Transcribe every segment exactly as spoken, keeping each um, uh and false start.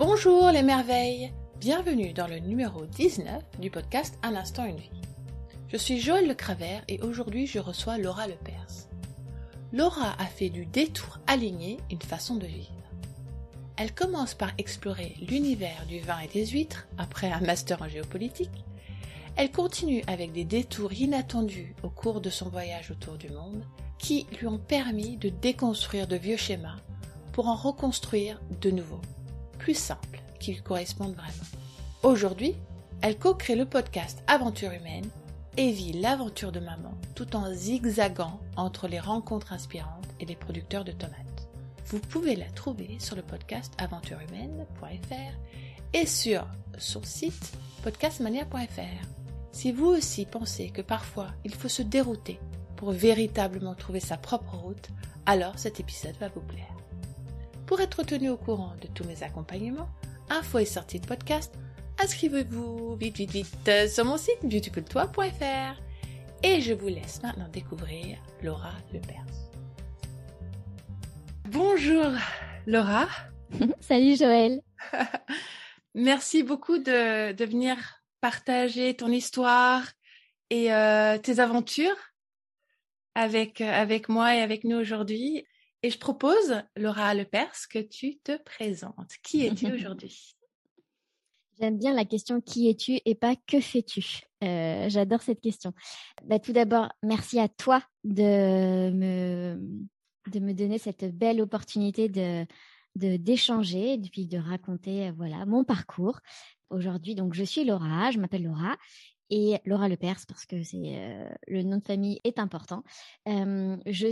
Bonjour les merveilles, bienvenue dans le numéro dix-neuf du podcast Un instant une vie. Je suis Joëlle Le Cravert et aujourd'hui je reçois Laura Lepers. Laura a fait du détour aligné une façon de vivre. Elle commence par explorer l'univers du vin et des huîtres après un master en géopolitique. Elle continue avec des détours inattendus au cours de son voyage autour du monde qui lui ont permis de déconstruire de vieux schémas pour en reconstruire de nouveaux, plus simples, qui lui correspondent vraiment. Aujourd'hui, elle co-crée le podcast Aventure humaine et vit l'aventure de maman tout en zigzagant entre les rencontres inspirantes et les producteurs de tomates. Vous pouvez la trouver sur le podcast aventure humaine point f r et sur son site podcastmania point f r. Si vous aussi pensez que parfois il faut se dérouter pour véritablement trouver sa propre route, alors cet épisode va vous plaire. Pour être tenu au courant de tous mes accompagnements, infos et sorties de podcast, inscrivez-vous vite vite vite sur mon site beautiful toi point f r. Et je vous laisse maintenant découvrir Laura Lepers. Bonjour Laura. Salut Joëlle. Merci beaucoup de, de venir partager ton histoire et euh, tes aventures avec, avec moi et avec nous aujourd'hui. Et je propose, Laura Lepers, que tu te présentes. Qui es-tu aujourd'hui? J'aime bien la question « Qui es-tu » et pas « Que fais-tu » euh, J'adore cette question. Bah, tout d'abord, merci à toi de me, de me donner cette belle opportunité de, de, d'échanger et puis de raconter voilà, mon parcours. Aujourd'hui, donc, je suis Laura, je m'appelle Laura. Et Laura Lepers, parce que c'est euh, le nom de famille est important. Euh, je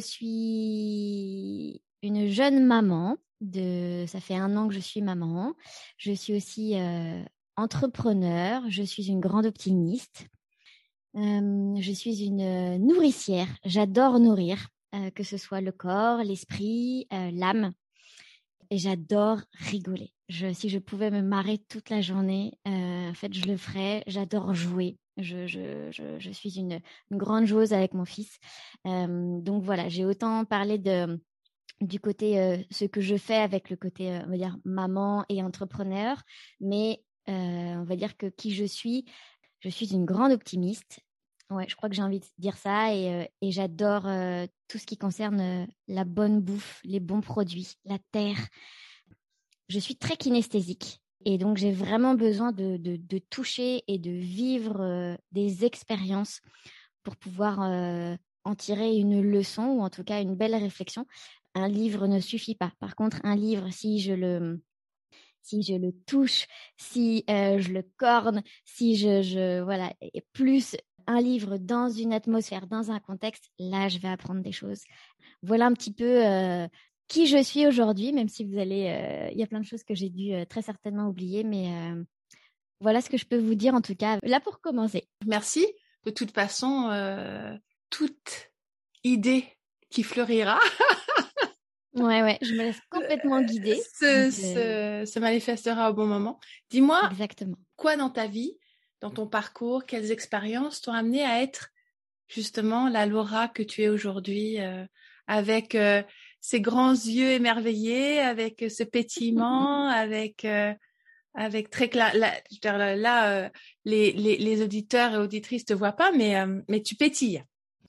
suis une jeune maman. De, ça fait un an que je suis maman. Je suis aussi euh, entrepreneur. Je suis une grande optimiste. Euh, je suis une nourricière. J'adore nourrir, euh, que ce soit le corps, l'esprit, euh, l'âme. Et j'adore rigoler. Je, si je pouvais me marrer toute la journée, euh, en fait, je le ferais. J'adore jouer. Je, je, je, je suis une, une grande joueuse avec mon fils. Euh, donc voilà, j'ai autant parlé de, du côté, euh, ce que je fais avec le côté, euh, on va dire, maman et entrepreneur. Mais euh, on va dire que qui je suis, je suis une grande optimiste. Ouais, je crois que j'ai envie de dire ça et, euh, et j'adore euh, tout ce qui concerne euh, la bonne bouffe, les bons produits, la terre. Je suis très kinesthésique. Et donc, j'ai vraiment besoin de, de, de toucher et de vivre euh, des expériences pour pouvoir euh, en tirer une leçon ou en tout cas une belle réflexion. Un livre ne suffit pas. Par contre, un livre, si je le, si je le touche, si euh, je le corne, si je, je voilà, et plus un livre dans une atmosphère, dans un contexte, là, je vais apprendre des choses. Voilà un petit peu... Euh, qui je suis aujourd'hui, même si vous allez, euh, il y a plein de choses que j'ai dû euh, très certainement oublier, mais euh, voilà ce que je peux vous dire en tout cas, là pour commencer. Merci. De toute façon, euh, toute idée qui fleurira ouais, ouais, je me laisse complètement guider. se, donc, euh... se, se manifestera au bon moment. Dis-moi, exactement. Quoi dans ta vie, dans ton parcours, quelles expériences t'ont amené à être justement la Laura que tu es aujourd'hui, euh, avec euh, ces grands yeux émerveillés, avec ce pétillement, avec euh, avec très clair. Là, je veux dire, là euh, les, les les auditeurs et auditrices te voient pas, mais euh, mais tu pétilles.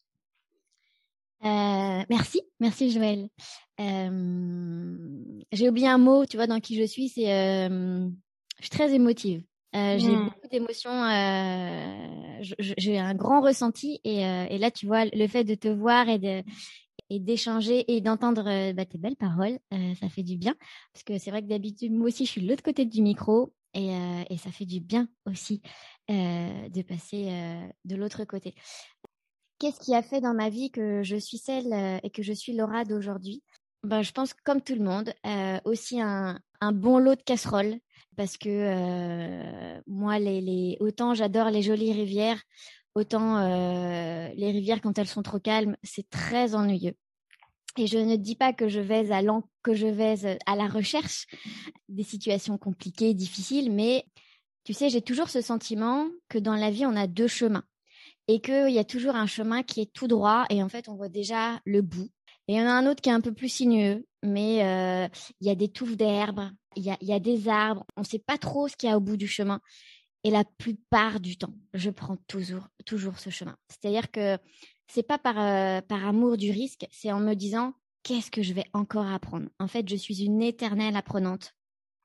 Euh, merci, merci Joëlle. Euh, j'ai oublié un mot, tu vois, dans qui je suis, c'est euh, je suis très émotive. Euh, mmh. J'ai beaucoup d'émotions, euh, j'ai un grand ressenti et, euh, et là, tu vois, le fait de te voir et de et d'échanger et d'entendre euh, bah, tes belles paroles, euh, ça fait du bien. Parce que c'est vrai que d'habitude, moi aussi, je suis de l'autre côté du micro et, euh, et ça fait du bien aussi euh, de passer euh, de l'autre côté. Qu'est-ce qui a fait dans ma vie que je suis celle euh, et que je suis Laura d'aujourd'hui? Ben, je pense comme tout le monde, euh, aussi un, un bon lot de casseroles parce que euh, moi, les, les, autant j'adore les jolies rivières, autant euh, les rivières quand elles sont trop calmes, c'est très ennuyeux. Et je ne dis pas que je vais à l'en, que je vais à la recherche des situations compliquées, difficiles, mais tu sais, j'ai toujours ce sentiment que dans la vie, on a deux chemins et qu'il y a toujours un chemin qui est tout droit et en fait, on voit déjà le bout. Et il y en a un autre qui est un peu plus sinueux, mais euh, il y a des touffes d'herbe, il y a, il y a des arbres. On ne sait pas trop ce qu'il y a au bout du chemin. Et la plupart du temps, je prends toujours, toujours ce chemin. C'est-à-dire que c'est pas par, euh, par amour du risque, c'est en me disant qu'est-ce que je vais encore apprendre. En fait, je suis une éternelle apprenante.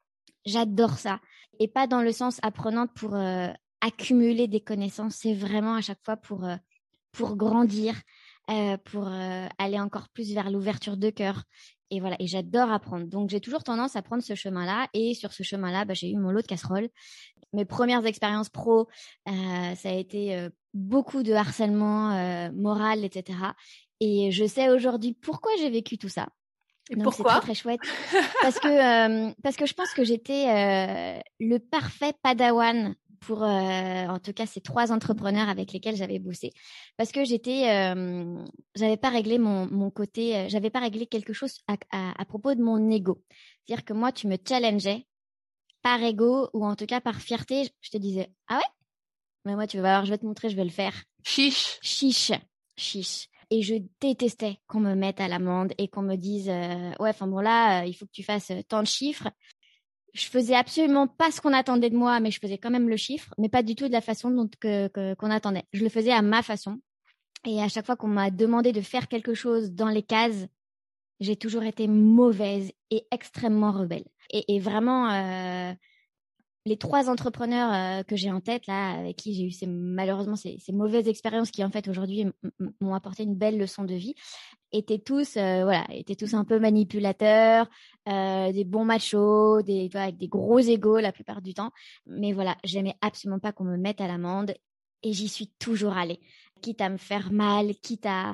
J'adore ça. Et pas dans le sens apprenante pour euh, accumuler des connaissances. C'est vraiment à chaque fois pour, euh, pour grandir, euh, pour euh, aller encore plus vers l'ouverture de cœur. Et voilà, et j'adore apprendre. Donc, j'ai toujours tendance à prendre ce chemin-là. Et sur ce chemin-là, bah, j'ai eu mon lot de casseroles. Mes premières expériences pro, euh, ça a été euh, beaucoup de harcèlement euh, moral, et cetera. Et je sais aujourd'hui pourquoi j'ai vécu tout ça. Et Donc, pourquoi? c'est très, très chouette. Parce que, euh, parce que je pense que j'étais euh, le parfait padawan pour, euh, en tout cas, ces trois entrepreneurs avec lesquels j'avais bossé. Parce que j'étais, euh, j'avais pas réglé mon, mon côté, euh, j'avais pas réglé quelque chose à, à, à propos de mon ego. C'est-à-dire que moi, tu me challengeais par ego ou en tout cas par fierté. Je te disais, ah ouais? Mais moi, tu vas voir, je vais te montrer, je vais le faire. Chiche. Chiche. Chiche. Et je détestais qu'on me mette à l'amende et qu'on me dise euh, ouais, enfin bon là, euh, il faut que tu fasses euh, tant de chiffres. Je faisais absolument pas ce qu'on attendait de moi, mais je faisais quand même le chiffre, mais pas du tout de la façon dont que, que, qu'on attendait. Je le faisais à ma façon. Et à chaque fois qu'on m'a demandé de faire quelque chose dans les cases, j'ai toujours été mauvaise et extrêmement rebelle. Et, et vraiment, euh, les trois entrepreneurs euh, que j'ai en tête, là, avec qui j'ai eu ces, malheureusement ces, ces mauvaises expériences qui, en fait, aujourd'hui, m- m- m'ont apporté une belle leçon de vie, étaient tous, euh, voilà, étaient tous un peu manipulateurs, euh, des bons machos, des, tu vois, avec des gros égos la plupart du temps. Mais voilà, j'aimais absolument pas qu'on me mette à l'amende et j'y suis toujours allée. Quitte à me faire mal, quitte à,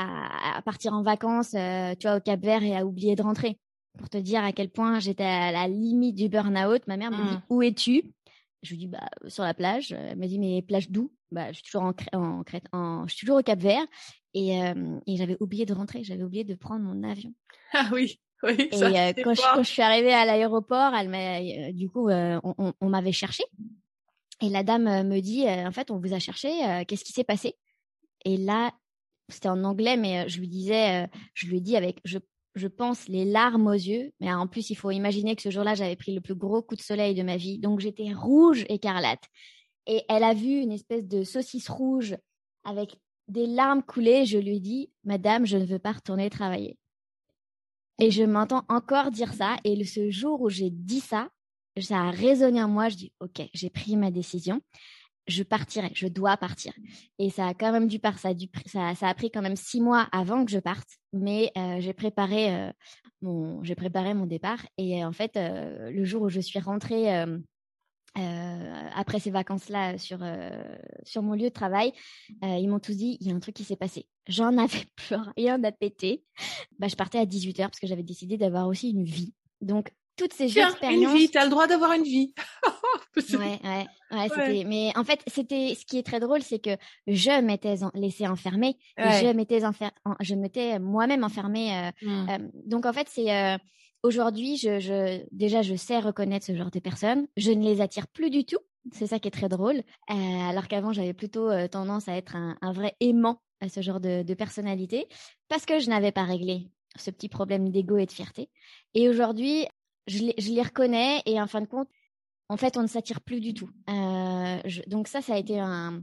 à, à partir en vacances, euh, tu vois, au Cap-Vert et à oublier de rentrer. Pour te dire à quel point j'étais à la limite du burn-out. Ma mère me dit, Mm. où es-tu? Je lui dis, bah, sur la plage. Elle me dit, mais plage d'où? Bah, je suis toujours en, Cré- en Crète, en, je suis toujours au Cap-Vert. Et, euh, et j'avais oublié de rentrer, j'avais oublié de prendre mon avion. Ah oui, oui, ça Et euh, c'est quand, je, quand fort. je suis arrivée à l'aéroport, elle m'a, euh, du coup, euh, on, on, on m'avait cherché. Et la dame euh, me dit, euh, en fait, on vous a cherché, euh, qu'est-ce qui s'est passé? Et là, c'était en anglais, mais euh, je lui disais, euh, je lui ai dit avec, je, je pense, les larmes aux yeux. Mais en plus, il faut imaginer que ce jour-là, j'avais pris le plus gros coup de soleil de ma vie. Donc, j'étais rouge écarlate. Et elle a vu une espèce de saucisse rouge avec des larmes coulées. Je lui ai dit, Madame, je ne veux pas retourner travailler. Et je m'entends encore dire ça. Et le- ce jour où j'ai dit ça, ça a résonné en moi. Je dis, OK, j'ai pris ma décision. Je partirai, je dois partir. Et ça a quand même dû par ça, a dû, ça, ça a pris quand même six mois avant que je parte, mais euh, j'ai préparé euh, mon, j'ai préparé mon départ. Et euh, en fait, euh, le jour où je suis rentrée euh, euh, après ces vacances-là sur euh, sur mon lieu de travail, euh, ils m'ont tous dit, il y a un truc qui s'est passé. J'en avais plus rien à péter. Bah, je partais à dix-huit heures parce que j'avais décidé d'avoir aussi une vie. Donc toutes ces Tiens, une vie, expériences. t'as le droit d'avoir une vie. Ouais, ouais, ouais, Ouais, c'était. Mais en fait, c'était. Ce qui est très drôle, c'est que je m'étais en... laissée enfermer et je ouais. m'étais enfer... en- je m'étais moi-même enfermée. euh, Mm. euh, Donc en fait, c'est euh, aujourd'hui, je, je déjà, je sais reconnaître ce genre de personnes. Je ne les attire plus du tout. C'est ça qui est très drôle. Euh, alors qu'avant, j'avais plutôt euh, tendance à être un, un vrai aimant à ce genre de, de personnalité parce que je n'avais pas réglé ce petit problème d'ego et de fierté. Et aujourd'hui, je les, je les reconnais et en fin de compte en fait, on ne s'attire plus du tout. Euh, je, donc ça, ça a été un,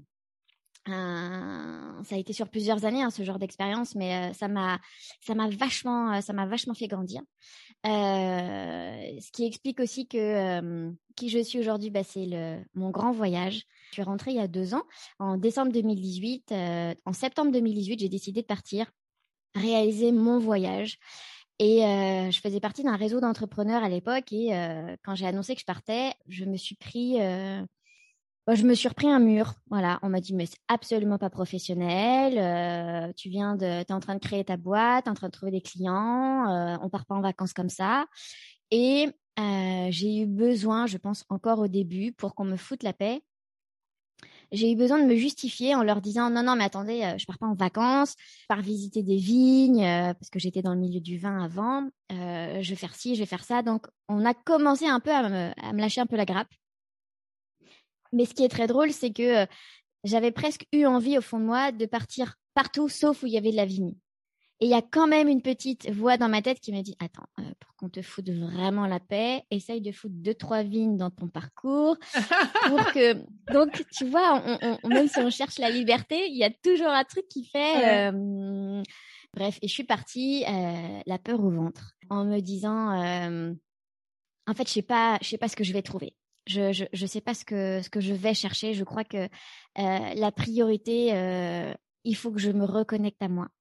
un, ça a été sur plusieurs années hein, ce genre d'expérience, mais euh, ça m'a, ça m'a vachement, euh, ça m'a vachement fait grandir. Euh, ce qui explique aussi que euh, qui je suis aujourd'hui, bah, c'est le mon grand voyage. Je suis rentrée il y a deux ans, en décembre deux mille dix-huit. Euh, en septembre deux mille dix-huit, j'ai décidé de partir réaliser mon voyage. Et euh, je faisais partie d'un réseau d'entrepreneurs à l'époque. Et euh, quand j'ai annoncé que je partais, je me suis pris, euh, bah, je me suis repris un mur. Voilà, on m'a dit mais c'est absolument pas professionnel. Euh, tu viens de, t'es en train de créer ta boîte, t'es en train de trouver des clients. Euh, on part pas en vacances comme ça. Et euh, j'ai eu besoin, je pense encore au début, pour qu'on me foute la paix. J'ai eu besoin de me justifier en leur disant non, non, mais attendez, euh, je pars pas en vacances, je pars visiter des vignes euh, parce que j'étais dans le milieu du vin avant. Euh, je vais faire ci, je vais faire ça. Donc, on a commencé un peu à me, à me lâcher un peu la grappe. Mais ce qui est très drôle, c'est que euh, j'avais presque eu envie au fond de moi de partir partout sauf où il y avait de la vigne. Et il y a quand même une petite voix dans ma tête qui m'a dit, attends, euh, pour qu'on te foute vraiment la paix, essaye de foutre deux, trois vignes dans ton parcours pour que... Donc, tu vois, on, on, même si on cherche la liberté, il y a toujours un truc qui fait... Ouais. Euh... Bref, et je suis partie euh, la peur au ventre en me disant, euh... en fait, je sais pas, je sais pas ce que je vais trouver. Je, je, je sais pas ce que, ce que je vais chercher. Je crois que euh, la priorité, euh, il faut que je me reconnecte à moi.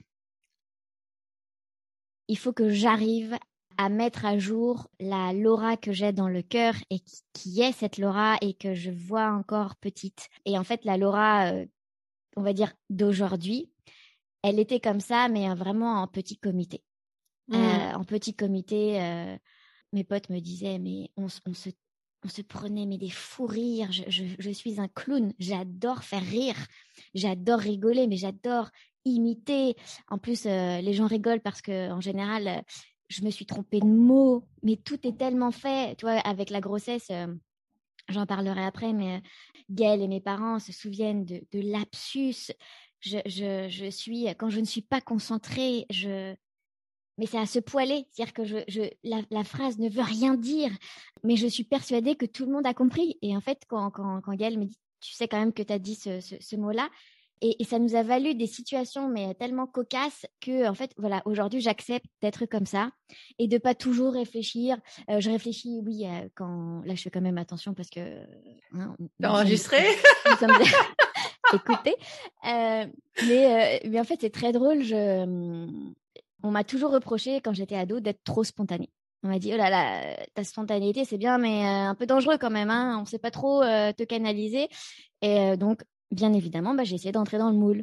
Il faut que j'arrive à mettre à jour la Laura que j'ai dans le cœur et qui, qui est cette Laura et que je vois encore petite. Et en fait, la Laura, euh, on va dire d'aujourd'hui, elle était comme ça, mais vraiment en petit comité. Mmh. Euh, en petit comité, euh, mes potes me disaient, mais on, on se on se prenait mais des fous rires. Je, je, je suis un clown. J'adore faire rire. J'adore rigoler, mais j'adore imiter. En plus, euh, les gens rigolent parce que en général, euh, je me suis trompée de mots. Mais tout est tellement fait. Tu vois, avec la grossesse, euh, j'en parlerai après, mais euh, Gaëlle et mes parents se souviennent de, de lapsus. Je, je, je suis, quand je ne suis pas concentrée, je mais c'est à se poiler, c'est-à-dire que je, je, la, la phrase ne veut rien dire, mais je suis persuadée que tout le monde a compris. Et en fait, quand, quand, quand Gaëlle me dit, tu sais quand même que tu as dit ce, ce, ce mot-là, et, et ça nous a valu des situations mais tellement cocasses que, en fait, voilà, aujourd'hui, j'accepte d'être comme ça et de pas toujours réfléchir. Euh, je réfléchis, oui, euh, quand... Là, je fais quand même attention parce que... Hein, T'as enregistré? Nous sommes... Écoutez. Euh, mais, euh, mais en fait, c'est très drôle. Je... On m'a toujours reproché, quand j'étais ado, d'être trop spontanée. On m'a dit, oh là là, ta spontanéité, c'est bien, mais euh, un peu dangereux quand même. Hein, on ne sait pas trop euh, te canaliser. Et euh, donc, bien évidemment, bah, j'ai essayé d'entrer dans le moule.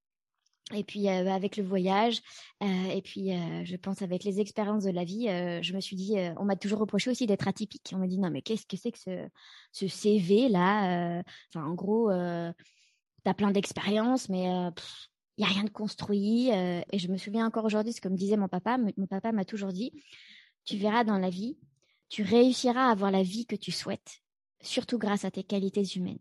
Et puis, euh, avec le voyage, euh, et puis, euh, je pense avec les expériences de la vie, euh, je me suis dit, euh, on m'a toujours reproché aussi d'être atypique. On m'a dit, non, mais qu'est-ce que c'est que ce, ce C V-là? Enfin, en gros, euh, tu as plein d'expériences, mais... Euh, il n'y a rien de construit. Euh, et je me souviens encore aujourd'hui, ce que me disait mon papa. Mon papa m'a toujours dit, tu verras dans la vie, tu réussiras à avoir la vie que tu souhaites, surtout grâce à tes qualités humaines.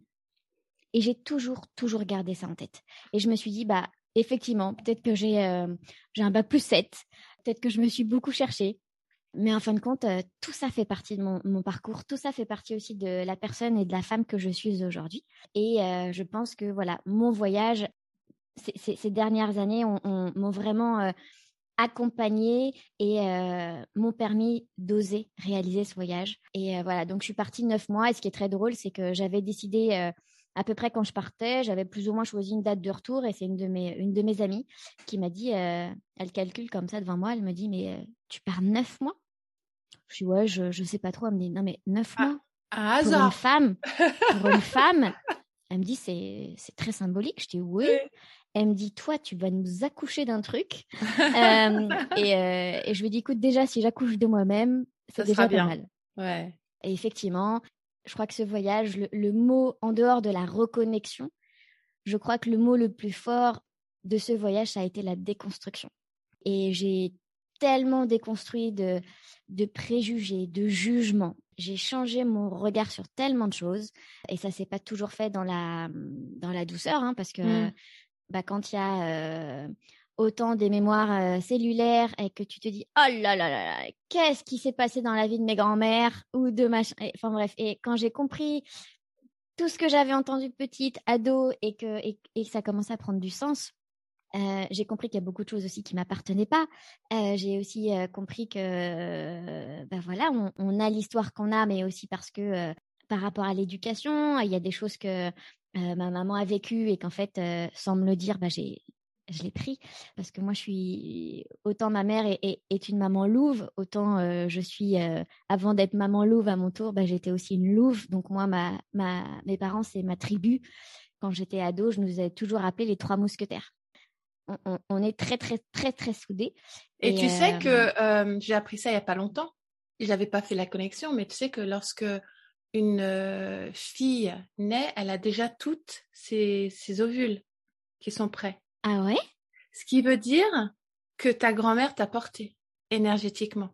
Et j'ai toujours, toujours gardé ça en tête. Et je me suis dit, bah, effectivement, peut-être que j'ai, euh, j'ai un bac plus sept, peut-être que je me suis beaucoup cherchée. Mais en fin de compte, euh, tout ça fait partie de mon, mon parcours, tout ça fait partie aussi de la personne et de la femme que je suis aujourd'hui. Et euh, je pense que voilà, mon voyage, Ces, ces, ces dernières années on, on, m'ont vraiment euh, accompagnée et euh, m'ont permis d'oser réaliser ce voyage. Et euh, voilà, donc je suis partie neuf mois. Et ce qui est très drôle, c'est que j'avais décidé euh, à peu près quand je partais, j'avais plus ou moins choisi une date de retour. Et c'est une de mes, une de mes amies qui m'a dit, euh, elle calcule comme ça devant moi, elle me dit, mais euh, tu pars neuf mois? Je dis, ouais, je, je sais pas trop. Elle me dit, non, mais neuf mois Un pour une hasard. femme, pour une femme. Elle me dit, c'est, c'est très symbolique. Je dis, oui. Oui. Elle me dit, toi, tu vas nous accoucher d'un truc. euh, et, euh, et je lui dis, écoute, déjà, si j'accouche de moi-même, c'est Ça déjà sera pas bien. mal. Ouais. Et effectivement, je crois que ce voyage, le, le mot, en dehors de la reconnexion, je crois que le mot le plus fort de ce voyage, ça a été la déconstruction. Et j'ai tellement déconstruit de, de préjugés, de jugements. J'ai changé mon regard sur tellement de choses. Et ça s'est pas toujours fait dans la, dans la douceur, hein, parce que Mm. bah, quand il y a euh, autant des mémoires euh, cellulaires et que tu te dis, oh là là là là, qu'est-ce qui s'est passé dans la vie de mes grands-mères ou de machin. Et, enfin bref, et quand j'ai compris tout ce que j'avais entendu petite, ado, et que, et, et que ça commençait à prendre du sens, Euh, j'ai compris qu'il y a beaucoup de choses aussi qui m'appartenaient pas. Euh, j'ai aussi euh, compris que, euh, ben voilà, on, on a l'histoire qu'on a, mais aussi parce que euh, par rapport à l'éducation, il y a des choses que euh, ma maman a vécues et qu'en fait, euh, sans me le dire, ben j'ai, je l'ai pris parce que moi, je suis autant ma mère est, est, est une maman louve, autant euh, je suis euh, avant d'être maman louve à mon tour, ben, j'étais aussi une louve. Donc moi, ma, ma, mes parents, c'est ma tribu. Quand j'étais ado, je nous ai toujours appelé les trois mousquetaires. On, on, on est très, très, très, très soudés. Et, Et tu euh... sais que euh, j'ai appris ça il n'y a pas longtemps. Je n'avais pas fait la connexion, mais tu sais que lorsque une euh, fille naît, elle a déjà toutes ses, ses ovules qui sont prêts. Ah ouais? Ce qui veut dire que ta grand-mère t'a porté énergétiquement.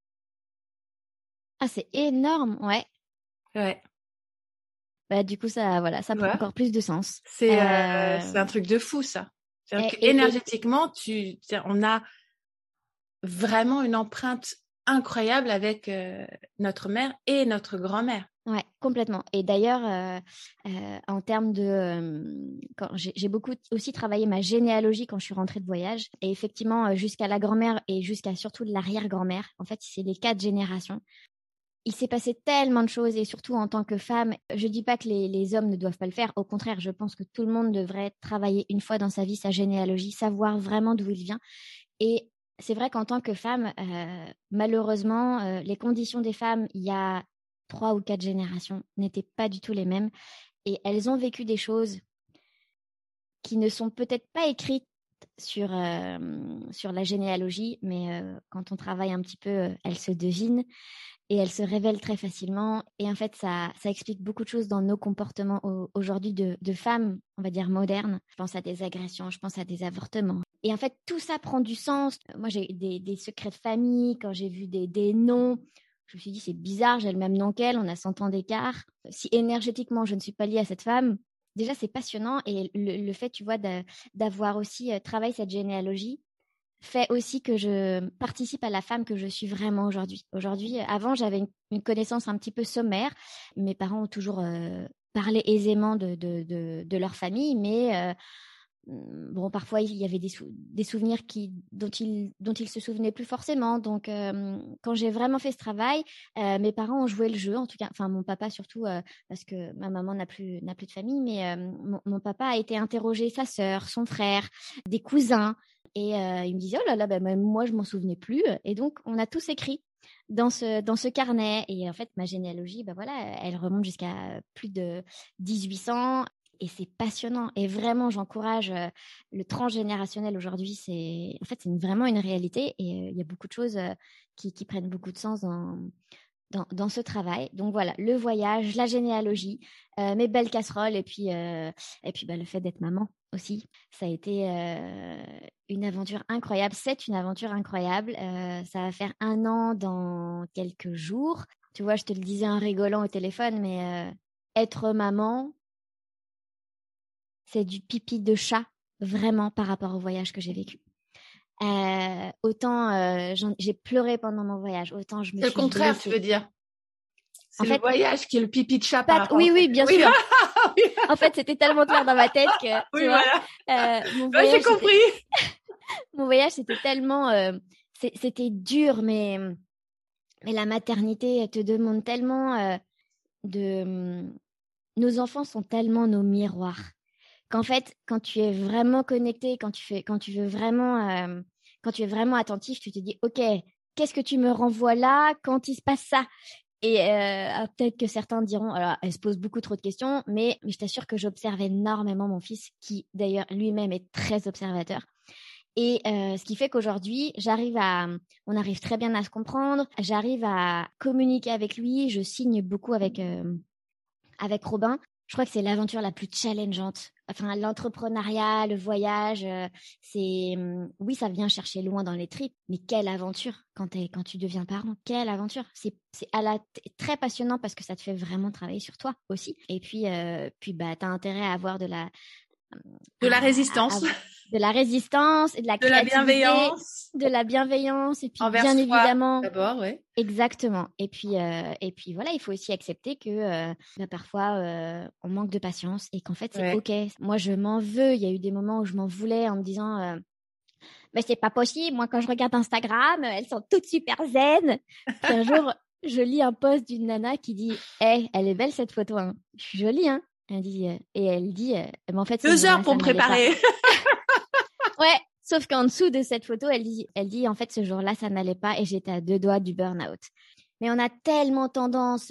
Ah, c'est énorme, ouais. Ouais. Bah, du coup, ça, voilà, ça prend Ouais. encore plus de sens. C'est, euh... euh, c'est un truc de fou, ça. Donc, et, et, énergétiquement, tu, on a vraiment une empreinte incroyable avec euh, notre mère et notre grand-mère. Ouais, complètement. Et d'ailleurs, euh, euh, en termes de... Euh, quand j'ai, j'ai beaucoup aussi travaillé ma généalogie quand je suis rentrée de voyage. Et effectivement, euh, jusqu'à la grand-mère et jusqu'à surtout l'arrière-grand-mère, en fait, c'est les quatre générations. Il s'est passé tellement de choses et surtout en tant que femme, je dis pas que les, les hommes ne doivent pas le faire. Au contraire, je pense que tout le monde devrait travailler une fois dans sa vie sa généalogie, savoir vraiment d'où il vient. Et c'est vrai qu'en tant que femme, euh, malheureusement, euh, les conditions des femmes, il y a trois ou quatre générations, n'étaient pas du tout les mêmes. Et elles ont vécu des choses qui ne sont peut-être pas écrites sur, euh, sur la généalogie, mais euh, quand on travaille un petit peu, euh, elles se devinent. Et elle se révèle très facilement. Et en fait, ça, ça explique beaucoup de choses dans nos comportements au, aujourd'hui de, de femmes, on va dire modernes. Je pense à des agressions, je pense à des avortements. Et en fait, tout ça prend du sens. Moi, j'ai des, des secrets de famille. Quand j'ai vu des, des noms, je me suis dit, c'est bizarre, j'ai le même nom qu'elle, on a cent ans d'écart. Si énergétiquement, je ne suis pas liée à cette femme, déjà, c'est passionnant. Et le, le fait, tu vois, de, d'avoir aussi euh, travaillé cette généalogie, fait aussi que je participe à la femme que je suis vraiment aujourd'hui. Aujourd'hui, avant, j'avais une, une connaissance un petit peu sommaire. Mes parents ont toujours euh, parlé aisément de, de, de, de leur famille, mais euh, bon, parfois, il y avait des, sou- des souvenirs qui, dont ils dont ils se souvenaient plus forcément. Donc, euh, quand j'ai vraiment fait ce travail, euh, mes parents ont joué le jeu, en tout cas, enfin, mon papa surtout, euh, parce que ma maman n'a plus, n'a plus de famille, mais euh, mon, mon papa a été interroger sa sœur, son frère, des cousins. Et euh, il me disait, oh là là, bah, même moi, je m'en souvenais plus. Et donc, on a tous écrit dans ce, dans ce carnet. Et en fait, ma généalogie, bah voilà, elle remonte jusqu'à plus de dix-huit cents. Et c'est passionnant. Et vraiment, j'encourage euh, le transgénérationnel aujourd'hui. C'est, en fait, c'est une, vraiment une réalité. Et il euh, y a beaucoup de choses euh, qui, qui prennent beaucoup de sens dans, dans, dans ce travail. Donc voilà, le voyage, la généalogie, euh, mes belles casseroles et puis, euh, et puis bah, le fait d'être maman aussi. Ça a été euh, une aventure incroyable. C'est une aventure incroyable. Euh, ça va faire un an dans quelques jours. Tu vois, je te le disais en rigolant au téléphone, mais euh, être maman, c'est du pipi de chat, vraiment, par rapport au voyage que j'ai vécu. Euh, autant euh, j'ai pleuré pendant mon voyage, autant je me c'est suis le contraire, blessée. tu veux dire? C'est en le fait, voyage qui est le pipi de chat pas, par rapport oui, au oui, bien oui. sûr. En fait, c'était tellement clair dans ma tête que, tu oui, vois, voilà. euh, mon voyage, voyage, j'ai compris. mon voyage, c'était tellement, euh, c'était dur, mais, mais la maternité te demande tellement euh, de, nos enfants sont tellement nos miroirs. Qu'en fait, quand tu es vraiment connecté, quand tu fais, quand tu veux vraiment, euh, quand tu es vraiment attentif, tu te dis, ok, qu'est-ce que tu me renvoies là quand il se passe ça? Et euh, peut-être que certains diront, alors, elle se pose beaucoup trop de questions, mais, mais je t'assure que j'observe énormément mon fils, qui d'ailleurs lui-même est très observateur. Et euh, ce qui fait qu'aujourd'hui, j'arrive à, on arrive très bien à se comprendre, j'arrive à communiquer avec lui, je signe beaucoup avec euh, avec Robin. Je crois que c'est l'aventure la plus challengeante. Enfin, l'entrepreneuriat, le voyage, euh, c'est... Oui, ça vient chercher loin dans les tripes, mais quelle aventure quand, t'es, quand tu deviens parent. Quelle aventure. C'est, c'est à la t- très passionnant parce que ça te fait vraiment travailler sur toi aussi. Et puis, euh, puis bah, tu as intérêt à avoir de la... De la à- résistance. à- à- de la résistance et de la de la créativité. bienveillance. De la bienveillance. Et puis, envers bien soi, évidemment... d'abord, oui. Exactement. Et puis, euh, et puis voilà, il faut aussi accepter que euh, bah, parfois euh, on manque de patience et qu'en fait c'est ouais. ok. Moi, je m'en veux. Il y a eu des moments où je m'en voulais en me disant, euh, mais c'est pas possible. Moi, quand je regarde Instagram, elles sont toutes super zen. Puis un jour, je lis un post d'une nana qui dit, hey, elle est belle cette photo. Hein. Je suis jolie, hein. Elle dit, euh, et elle dit, euh, mais en fait, deux heures pour me préparer. Ouais. Sauf qu'en dessous de cette photo, elle dit, elle dit, en fait, ce jour-là, ça n'allait pas et j'étais à deux doigts du burn-out. Mais on a tellement tendance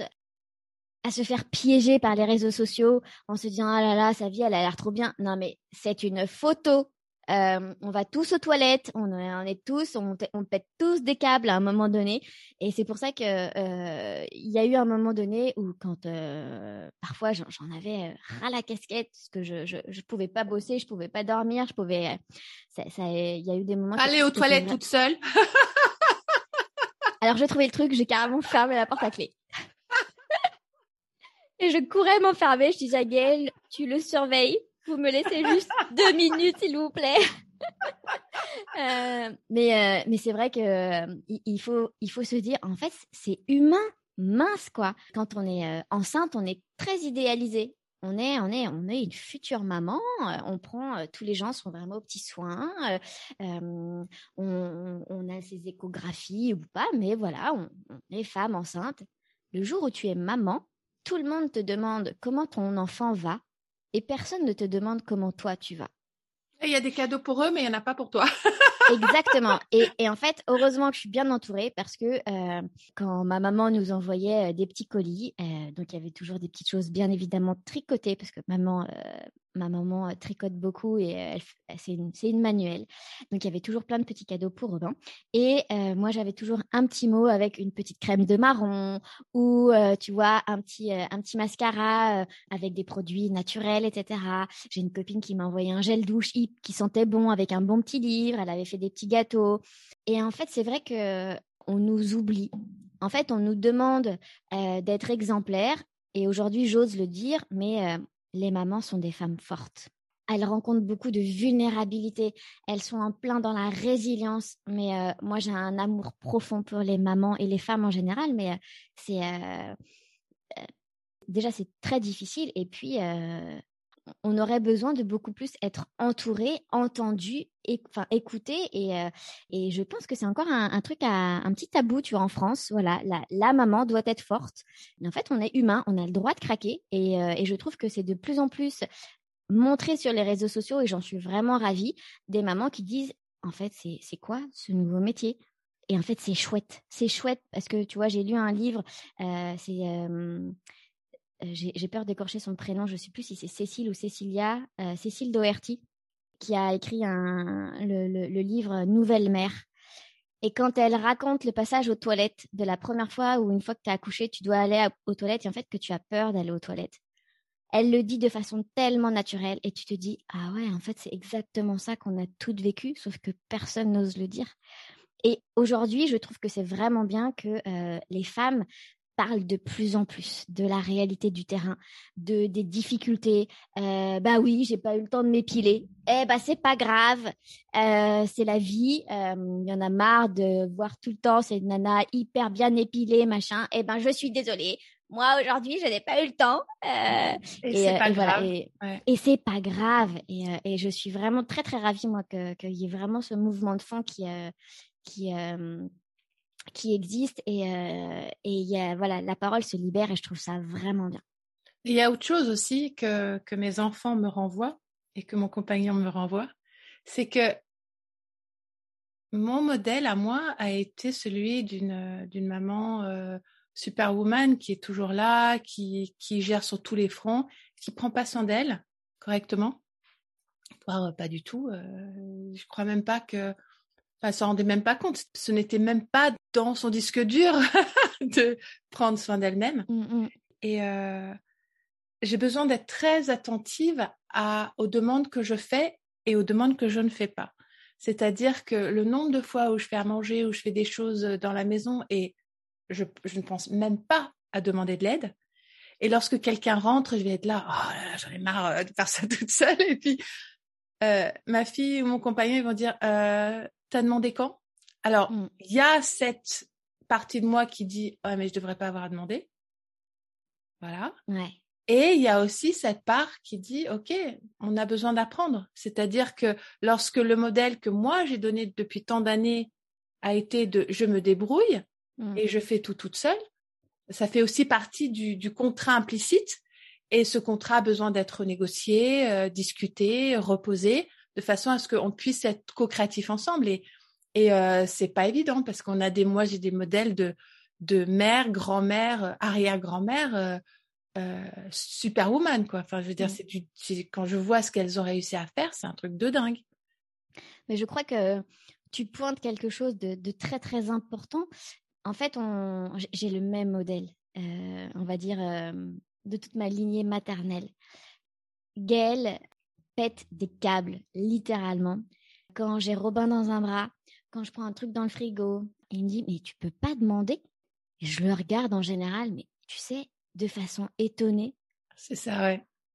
à se faire piéger par les réseaux sociaux en se disant, ah là là, sa vie, elle a l'air trop bien. Non, mais c'est une photo. Euh, on va tous aux toilettes, on, on est tous, on, on pète tous des câbles à un moment donné. Et c'est pour ça que euh, il y a eu un moment donné où quand euh, parfois j'en, j'en avais ras la casquette, parce que je, je je pouvais pas bosser, je pouvais pas dormir, je pouvais. Ça, ça, il y a eu des moments. Aller aux toilettes vrai... toute seule. Alors j'ai trouvé le truc, j'ai carrément fermé la porte à clé. Et je courais m'enfermer, je disais à Gaël, tu le surveilles. Vous me laissez juste deux minutes, s'il vous plaît. euh, mais euh, mais c'est vrai que euh, il faut il faut se dire, en fait, c'est humain, mince quoi. Quand on est euh, enceinte, on est très idéalisé. On est, on est, on est une future maman. euh, on prend, euh, tous les gens sont vraiment aux petits soins. euh, euh, on, on a ses échographies ou pas, mais voilà, on, on est femme enceinte. Le jour où tu es maman, tout le monde te demande comment ton enfant va et personne ne te demande comment toi tu vas. Il y a des cadeaux pour eux, mais il n'y en a pas pour toi. Exactement. Et, et en fait, heureusement que je suis bien entourée parce que euh, quand ma maman nous envoyait euh, des petits colis, euh, donc il y avait toujours des petites choses bien évidemment tricotées parce que maman, euh, ma maman euh, tricote beaucoup et euh, elle, f- c'est une, c'est une manuelle. Donc il y avait toujours plein de petits cadeaux pour Robin. Et euh, moi, j'avais toujours un petit mot avec une petite crème de marron ou euh, tu vois un petit euh, un petit mascara euh, avec des produits naturels, et cetera. J'ai une copine qui m'a envoyé un gel douche qui sentait bon avec un bon petit livre. Elle avait fait des petits gâteaux. Et en fait, c'est vrai que on nous oublie. En fait, on nous demande euh, d'être exemplaires. Et aujourd'hui, j'ose le dire, mais euh, les mamans sont des femmes fortes. Elles rencontrent beaucoup de vulnérabilité. Elles sont en plein dans la résilience. Mais euh, moi, j'ai un amour profond pour les mamans et les femmes en général. Mais euh, c'est euh, euh, déjà, c'est très difficile. Et puis, euh, on aurait besoin de beaucoup plus être entouré, entendu, et, enfin écouté. Et, euh, et je pense que c'est encore un, un truc, à, un petit tabou, tu vois, en France. Voilà, la, la maman doit être forte. Mais en fait, on est humain, on a le droit de craquer. Et, euh, et je trouve que c'est de plus en plus montré sur les réseaux sociaux, et j'en suis vraiment ravie, des mamans qui disent, en fait, c'est, c'est quoi ce nouveau métier? Et en fait, c'est chouette. C'est chouette parce que, tu vois, j'ai lu un livre, euh, c'est... Euh, j'ai, j'ai peur d'écorcher son prénom, je ne sais plus si c'est Cécile ou Cécilia, euh, Cécile Doherty, qui a écrit un, le, le, le livre Nouvelle mère. Et quand elle raconte le passage aux toilettes de la première fois où une fois que tu as accouché, tu dois aller à, aux toilettes et en fait que tu as peur d'aller aux toilettes. Elle le dit de façon tellement naturelle et tu te dis, ah ouais, en fait, c'est exactement ça qu'on a toutes vécu, sauf que personne n'ose le dire. Et aujourd'hui, je trouve que c'est vraiment bien que euh, les femmes parle de plus en plus de la réalité du terrain, de des difficultés. Euh, bah oui, j'ai pas eu le temps de m'épiler. Eh bah c'est pas grave, euh, c'est la vie. Il euh, y en a marre de voir tout le temps ces nanas hyper bien épilées, machin. Eh ben je suis désolée. Moi aujourd'hui, je n'ai pas eu le temps. Euh, Et et, c'est euh, pas et voilà. grave. Et, Ouais. et c'est pas grave. Et, euh, et je suis vraiment très très ravie moi que qu'il y ait vraiment ce mouvement de fond qui euh, qui euh, qui existe et, euh, et y a, voilà, la parole se libère et je trouve ça vraiment bien. Il y a autre chose aussi que, que mes enfants me renvoient et que mon compagnon me renvoie, c'est que mon modèle à moi a été celui d'une, d'une maman euh, superwoman qui est toujours là, qui, qui gère sur tous les fronts, qui prend pas soin d'elle correctement. Voire pas du tout. Euh, je crois même pas que... Enfin, elle s'en rendait même pas compte. Ce n'était même pas dans son disque dur de prendre soin d'elle-même. Mm-hmm. Et euh, j'ai besoin d'être très attentive à, aux demandes que je fais et aux demandes que je ne fais pas. C'est-à-dire que le nombre de fois où je fais à manger, où je fais des choses dans la maison et je, je ne pense même pas à demander de l'aide. Et lorsque quelqu'un rentre, je vais être là, oh là là, j'en ai marre de faire ça toute seule. Et puis, euh, ma fille ou mon compagnon, ils vont dire, euh, t'as demandé quand? Alors, Mm. il y a cette partie de moi qui dit, ouais, mais je devrais pas avoir à demander. Voilà. Ouais. Et il y a aussi cette part qui dit, OK, on a besoin d'apprendre. C'est-à-dire que lorsque le modèle que moi j'ai donné depuis tant d'années a été de je me débrouille Mm. et je fais tout toute seule, ça fait aussi partie du, du contrat implicite. Et ce contrat a besoin d'être négocié, euh, discuté, reposé, de façon à ce qu'on puisse être co-créatifs ensemble. Et, et euh, c'est pas évident parce qu'on a des, moi j'ai des modèles de, de mère, grand-mère, arrière-grand-mère, euh, euh, superwoman, quoi. Enfin, je veux dire, Mm. c'est du, c'est, quand je vois ce qu'elles ont réussi à faire, c'est un truc de dingue. Mais je crois que tu pointes quelque chose de, de très très important. En fait, on, j'ai le même modèle, euh, on va dire, euh, de toute ma lignée maternelle. Gaëlle pète des câbles, littéralement. Quand j'ai Robin dans un bras, quand je prends un truc dans le frigo, il me dit, mais tu peux pas demander. Et je le regarde en général, mais tu sais, de façon étonnée. C'est ça, ouais.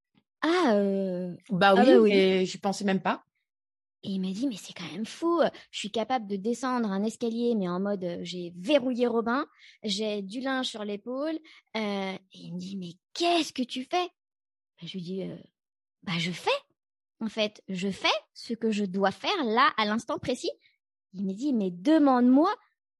Ah, euh... Bah oui, ah bah oui. et j'y pensais même pas. Et il m'a dit, mais c'est quand même fou. Je suis capable de descendre un escalier, mais en mode, euh, j'ai verrouillé Robin, j'ai du linge sur l'épaule. Euh, et il me dit, mais qu'est-ce que tu fais? Ben, je lui dis, euh, bah je fais. En fait, je fais ce que je dois faire là, à l'instant précis. Il me dit, mais demande-moi.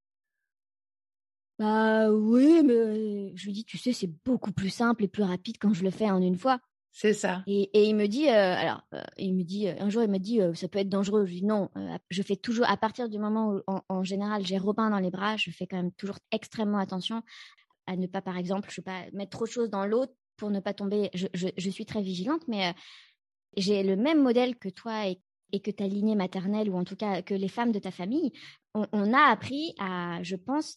Bah oui, mais je lui dis, tu sais, c'est beaucoup plus simple et plus rapide quand je le fais en une fois. C'est ça. Et, et il me dit, euh, alors, euh, il me dit, euh, un jour, il m'a dit, euh, ça peut être dangereux. Je lui dis non, euh, je fais toujours, à partir du moment où, en, en général, j'ai Robin dans les bras, je fais quand même toujours extrêmement attention à ne pas, par exemple, je sais pas, mettre trop de choses dans l'eau pour ne pas tomber. Je, je, je suis très vigilante, mais euh, j'ai le même modèle que toi et, et que ta lignée maternelle, ou en tout cas que les femmes de ta famille. On, on a appris à, je pense,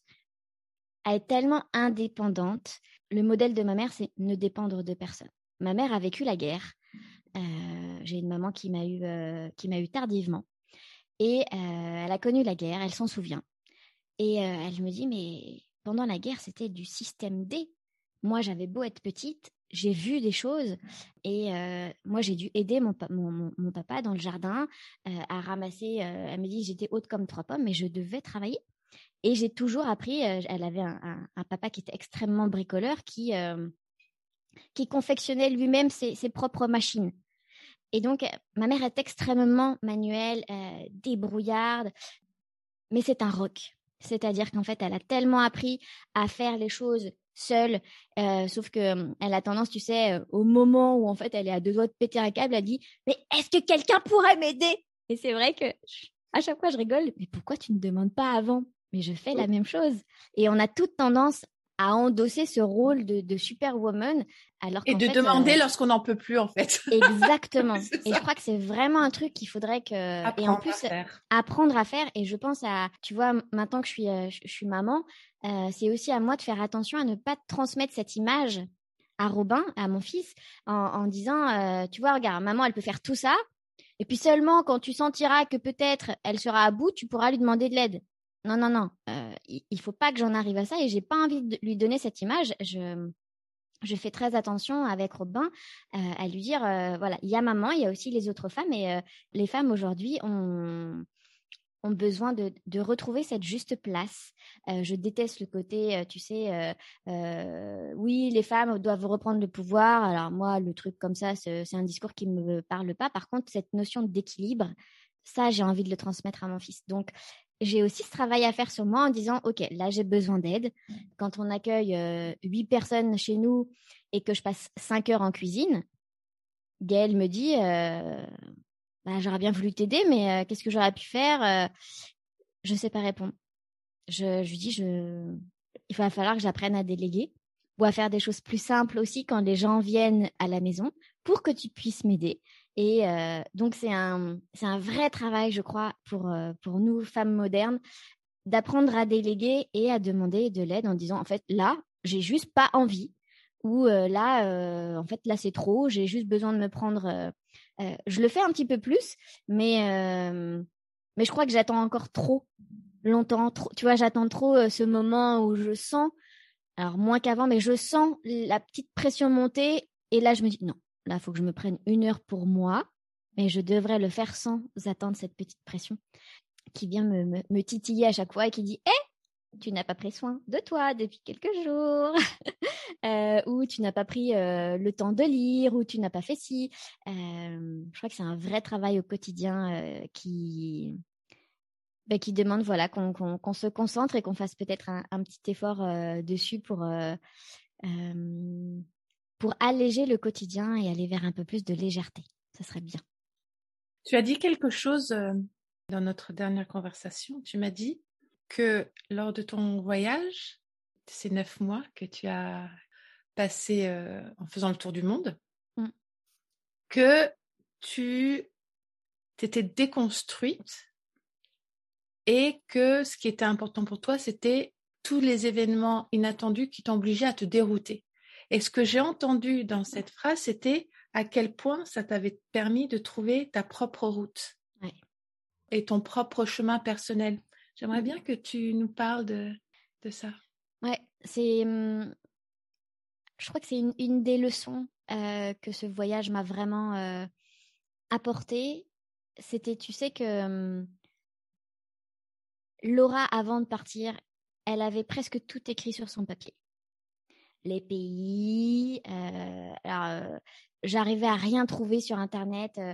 à être tellement indépendante. Le modèle de ma mère, c'est ne dépendre de personne. Ma mère a vécu la guerre. Euh, j'ai une maman qui m'a eu, euh, qui m'a eu tardivement. Et euh, elle a connu la guerre, elle s'en souvient. Et euh, elle me dit, mais pendant la guerre, c'était du système D. Moi, j'avais beau être petite, j'ai vu des choses. Et euh, moi, j'ai dû aider mon, pa- mon, mon, mon papa dans le jardin euh, à ramasser. Euh, elle me dit, j'étais haute comme trois pommes, mais je devais travailler. Et j'ai toujours appris, euh, elle avait un, un, un papa qui était extrêmement bricoleur, qui, euh, qui confectionnait lui-même ses, ses propres machines. Et donc, euh, ma mère est extrêmement manuelle, euh, débrouillarde, mais c'est un roc. C'est-à-dire qu'en fait, elle a tellement appris à faire les choses seule, euh, sauf que euh, elle a tendance, tu sais, euh, au moment où en fait elle est à deux doigts de péter un câble, elle dit mais est-ce que quelqu'un pourrait m'aider? Et c'est vrai que je- à chaque fois je rigole, mais pourquoi tu ne demandes pas avant? Mais je fais la même chose. Et on a toute tendance à endosser ce rôle de, de superwoman, alors Et qu'en de fait, euh, demander lorsqu'on n'en peut plus, en fait. exactement. C'est Et je ça. crois que c'est vraiment un truc qu'il faudrait que... Et en Apprendre à plus, faire. apprendre à faire. Et je pense à... Tu vois, maintenant que je suis, euh, je, je suis maman, euh, c'est aussi à moi de faire attention à ne pas transmettre cette image à Robin, à mon fils, en, en disant, euh, tu vois, regarde, maman, elle peut faire tout ça. Et puis seulement quand tu sentiras que peut-être elle sera à bout, tu pourras lui demander de l'aide. Non, non, non. Euh, il, il faut pas que j'en arrive à ça et j'ai pas envie de lui donner cette image. Je je fais très attention avec Robin euh, à lui dire, euh, voilà, il y a maman, il y a aussi les autres femmes et euh, les femmes aujourd'hui ont, ont besoin de, de retrouver cette juste place. Euh, je déteste le côté, euh, tu sais, euh, euh, oui, les femmes doivent reprendre le pouvoir. Alors moi, le truc comme ça, c'est, c'est un discours qui ne me parle pas. Par contre, cette notion d'équilibre, ça, j'ai envie de le transmettre à mon fils. Donc, j'ai aussi ce travail à faire sur moi en disant, OK, là, j'ai besoin d'aide. Quand on accueille euh, huit personnes chez nous et que je passe cinq heures en cuisine, Gaëlle me dit, euh, bah, j'aurais bien voulu t'aider, mais euh, qu'est-ce que j'aurais pu faire? Euh, je ne sais pas répondre. Je, je lui dis, je... il va falloir que j'apprenne à déléguer ou à faire des choses plus simples aussi quand les gens viennent à la maison pour que tu puisses m'aider. Et euh, donc, c'est un, c'est un vrai travail, je crois, pour, euh, pour nous, femmes modernes, d'apprendre à déléguer et à demander de l'aide en disant, en fait, là, j'ai juste pas envie. Ou euh, là, euh, en fait, là, c'est trop, j'ai juste besoin de me prendre... euh, euh, je le fais un petit peu plus, mais, euh, mais je crois que j'attends encore trop longtemps. Trop, tu vois, j'attends trop euh, ce moment où je sens, alors moins qu'avant, mais je sens la petite pression monter. Et là, je me dis, non, là, il faut que je me prenne une heure pour moi. Mais je devrais le faire sans attendre cette petite pression qui vient me, me, me titiller à chaque fois et qui dit, hé, hey, tu n'as pas pris soin de toi depuis quelques jours, euh, ou tu n'as pas pris euh, le temps de lire, ou tu n'as pas fait ci. Euh, je crois que c'est un vrai travail au quotidien euh, qui, bah, qui demande voilà, qu'on qu'on, qu'on se concentre et qu'on fasse peut-être un, un petit effort euh, dessus pour, euh, euh, pour alléger le quotidien et aller vers un peu plus de légèreté. Ça serait bien. Tu as dit quelque chose euh, dans notre dernière conversation. Tu m'as dit que lors de ton voyage, ces neuf mois que tu as passé euh, en faisant le tour du monde, mm. que tu t'étais déconstruite et que ce qui était important pour toi, c'était tous les événements inattendus qui t'obligeaient à te dérouter. Et ce que j'ai entendu dans cette phrase, c'était à quel point ça t'avait permis de trouver ta propre route. Ouais. Et ton propre chemin personnel. J'aimerais bien que tu nous parles de, de ça. Ouais, c'est... je crois que c'est une, une des leçons euh, que ce voyage m'a vraiment euh, apporté. C'était, tu sais que euh, Laura, avant de partir, elle avait presque tout écrit sur son papier. Les pays, euh, alors, euh, j'arrivais à rien trouver sur Internet. Euh,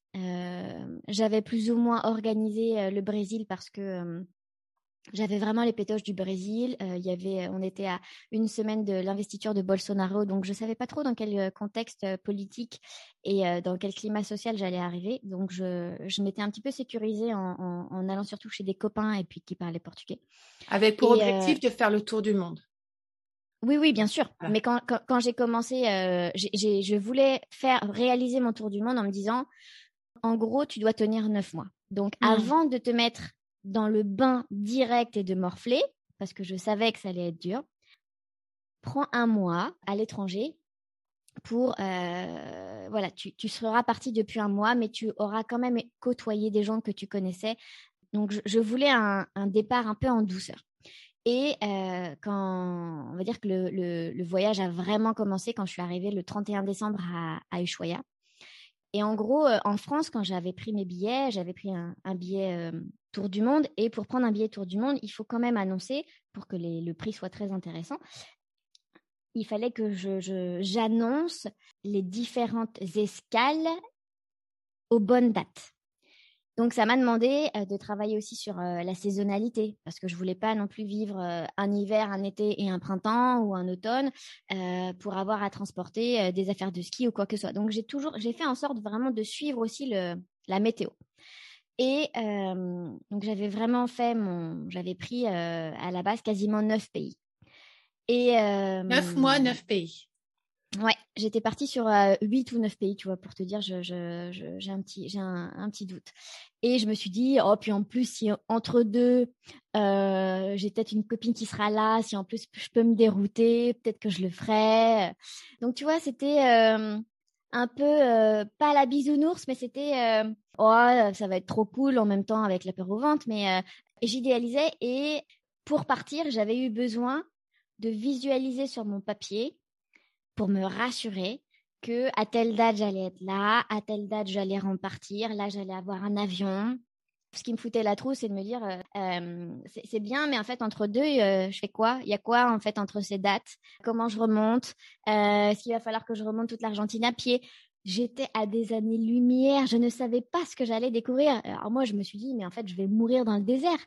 euh, j'avais plus ou moins organisé euh, le Brésil parce que euh, j'avais vraiment les pétoches du Brésil. Euh, y avait, on était à une semaine de l'investiture de Bolsonaro, donc je savais pas trop dans quel contexte politique et euh, dans quel climat social j'allais arriver. Donc je, je m'étais un petit peu sécurisée en, en, en allant surtout chez des copains et puis qui parlaient portugais. Avec pour Et, objectif euh, de faire le tour du monde. Oui, oui, bien sûr. Voilà. Mais quand, quand, quand j'ai commencé, euh, j'ai, j'ai, je voulais faire réaliser mon tour du monde en me disant, en gros, tu dois tenir neuf mois. Donc, Mm. avant de te mettre dans le bain direct et de morfler, parce que je savais que ça allait être dur, prends un mois à l'étranger pour, euh, voilà, tu, tu seras parti depuis un mois, mais tu auras quand même côtoyé des gens que tu connaissais. Donc, je, je voulais un, un départ un peu en douceur. Et euh, quand on va dire que le, le, le voyage a vraiment commencé quand je suis arrivée le trente et un décembre à, à Ushuaia. Et en gros, euh, en France, quand j'avais pris mes billets, j'avais pris un, un billet euh, Tour du Monde. Et pour prendre un billet Tour du Monde, il faut quand même annoncer, pour que les, le prix soit très intéressant, il fallait que je, je, j'annonce les différentes escales aux bonnes dates. Donc, ça m'a demandé euh, de travailler aussi sur euh, la saisonnalité, parce que je voulais pas non plus vivre euh, un hiver, un été et un printemps ou un automne euh, pour avoir à transporter euh, des affaires de ski ou quoi que ce soit. Donc, j'ai toujours, j'ai fait en sorte vraiment de suivre aussi le, la météo. Et euh, donc, j'avais vraiment fait mon, j'avais pris euh, à la base quasiment neuf pays. Et euh, Neuf mois, neuf pays. Ouais, j'étais partie sur euh, huit ou neuf pays, tu vois, pour te dire, je, je, je, j'ai un petit, j'ai un, un petit doute. Et je me suis dit, oh, puis en plus, si entre deux, euh, j'ai peut-être une copine qui sera là, si en plus je peux me dérouter, peut-être que je le ferai. Donc, tu vois, c'était euh, un peu, euh, pas la bisounours, mais c'était, euh, oh, ça va être trop cool en même temps avec la peur au ventre, mais euh, j'idéalisais. Et pour partir, j'avais eu besoin de visualiser sur mon papier pour me rassurer que à telle date j'allais être là, à telle date j'allais repartir, là j'allais avoir un avion. Ce qui me foutait la trousse, c'est de me dire euh, euh, c'est, c'est bien, mais en fait entre deux, euh, je fais quoi? Il y a quoi en fait entre ces dates? Comment je remonte? euh, Est-ce qu'il va falloir que je remonte toute l'Argentine à pied? J'étais à des années-lumière, je ne savais pas ce que j'allais découvrir. Alors moi, je me suis dit, mais en fait, je vais mourir dans le désert.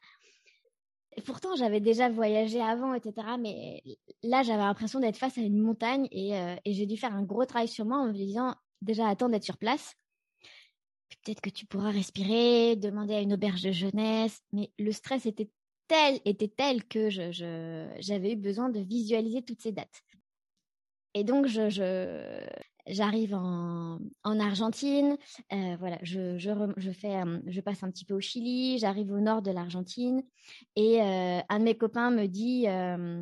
Et pourtant, j'avais déjà voyagé avant, et cetera. Mais là, j'avais l'impression d'être face à une montagne et, euh, et j'ai dû faire un gros travail sur moi en me disant, déjà, attends d'être sur place. Peut-être que tu pourras respirer, demander à une auberge de jeunesse. Mais le stress était tel, était tel que je, je, j'avais eu besoin de visualiser toutes ces dates. Et donc, je, je, j'arrive en, en Argentine. Euh, voilà, je, je, je, fais, je passe un petit peu au Chili. J'arrive au nord de l'Argentine. Et euh, un de mes copains me dit euh,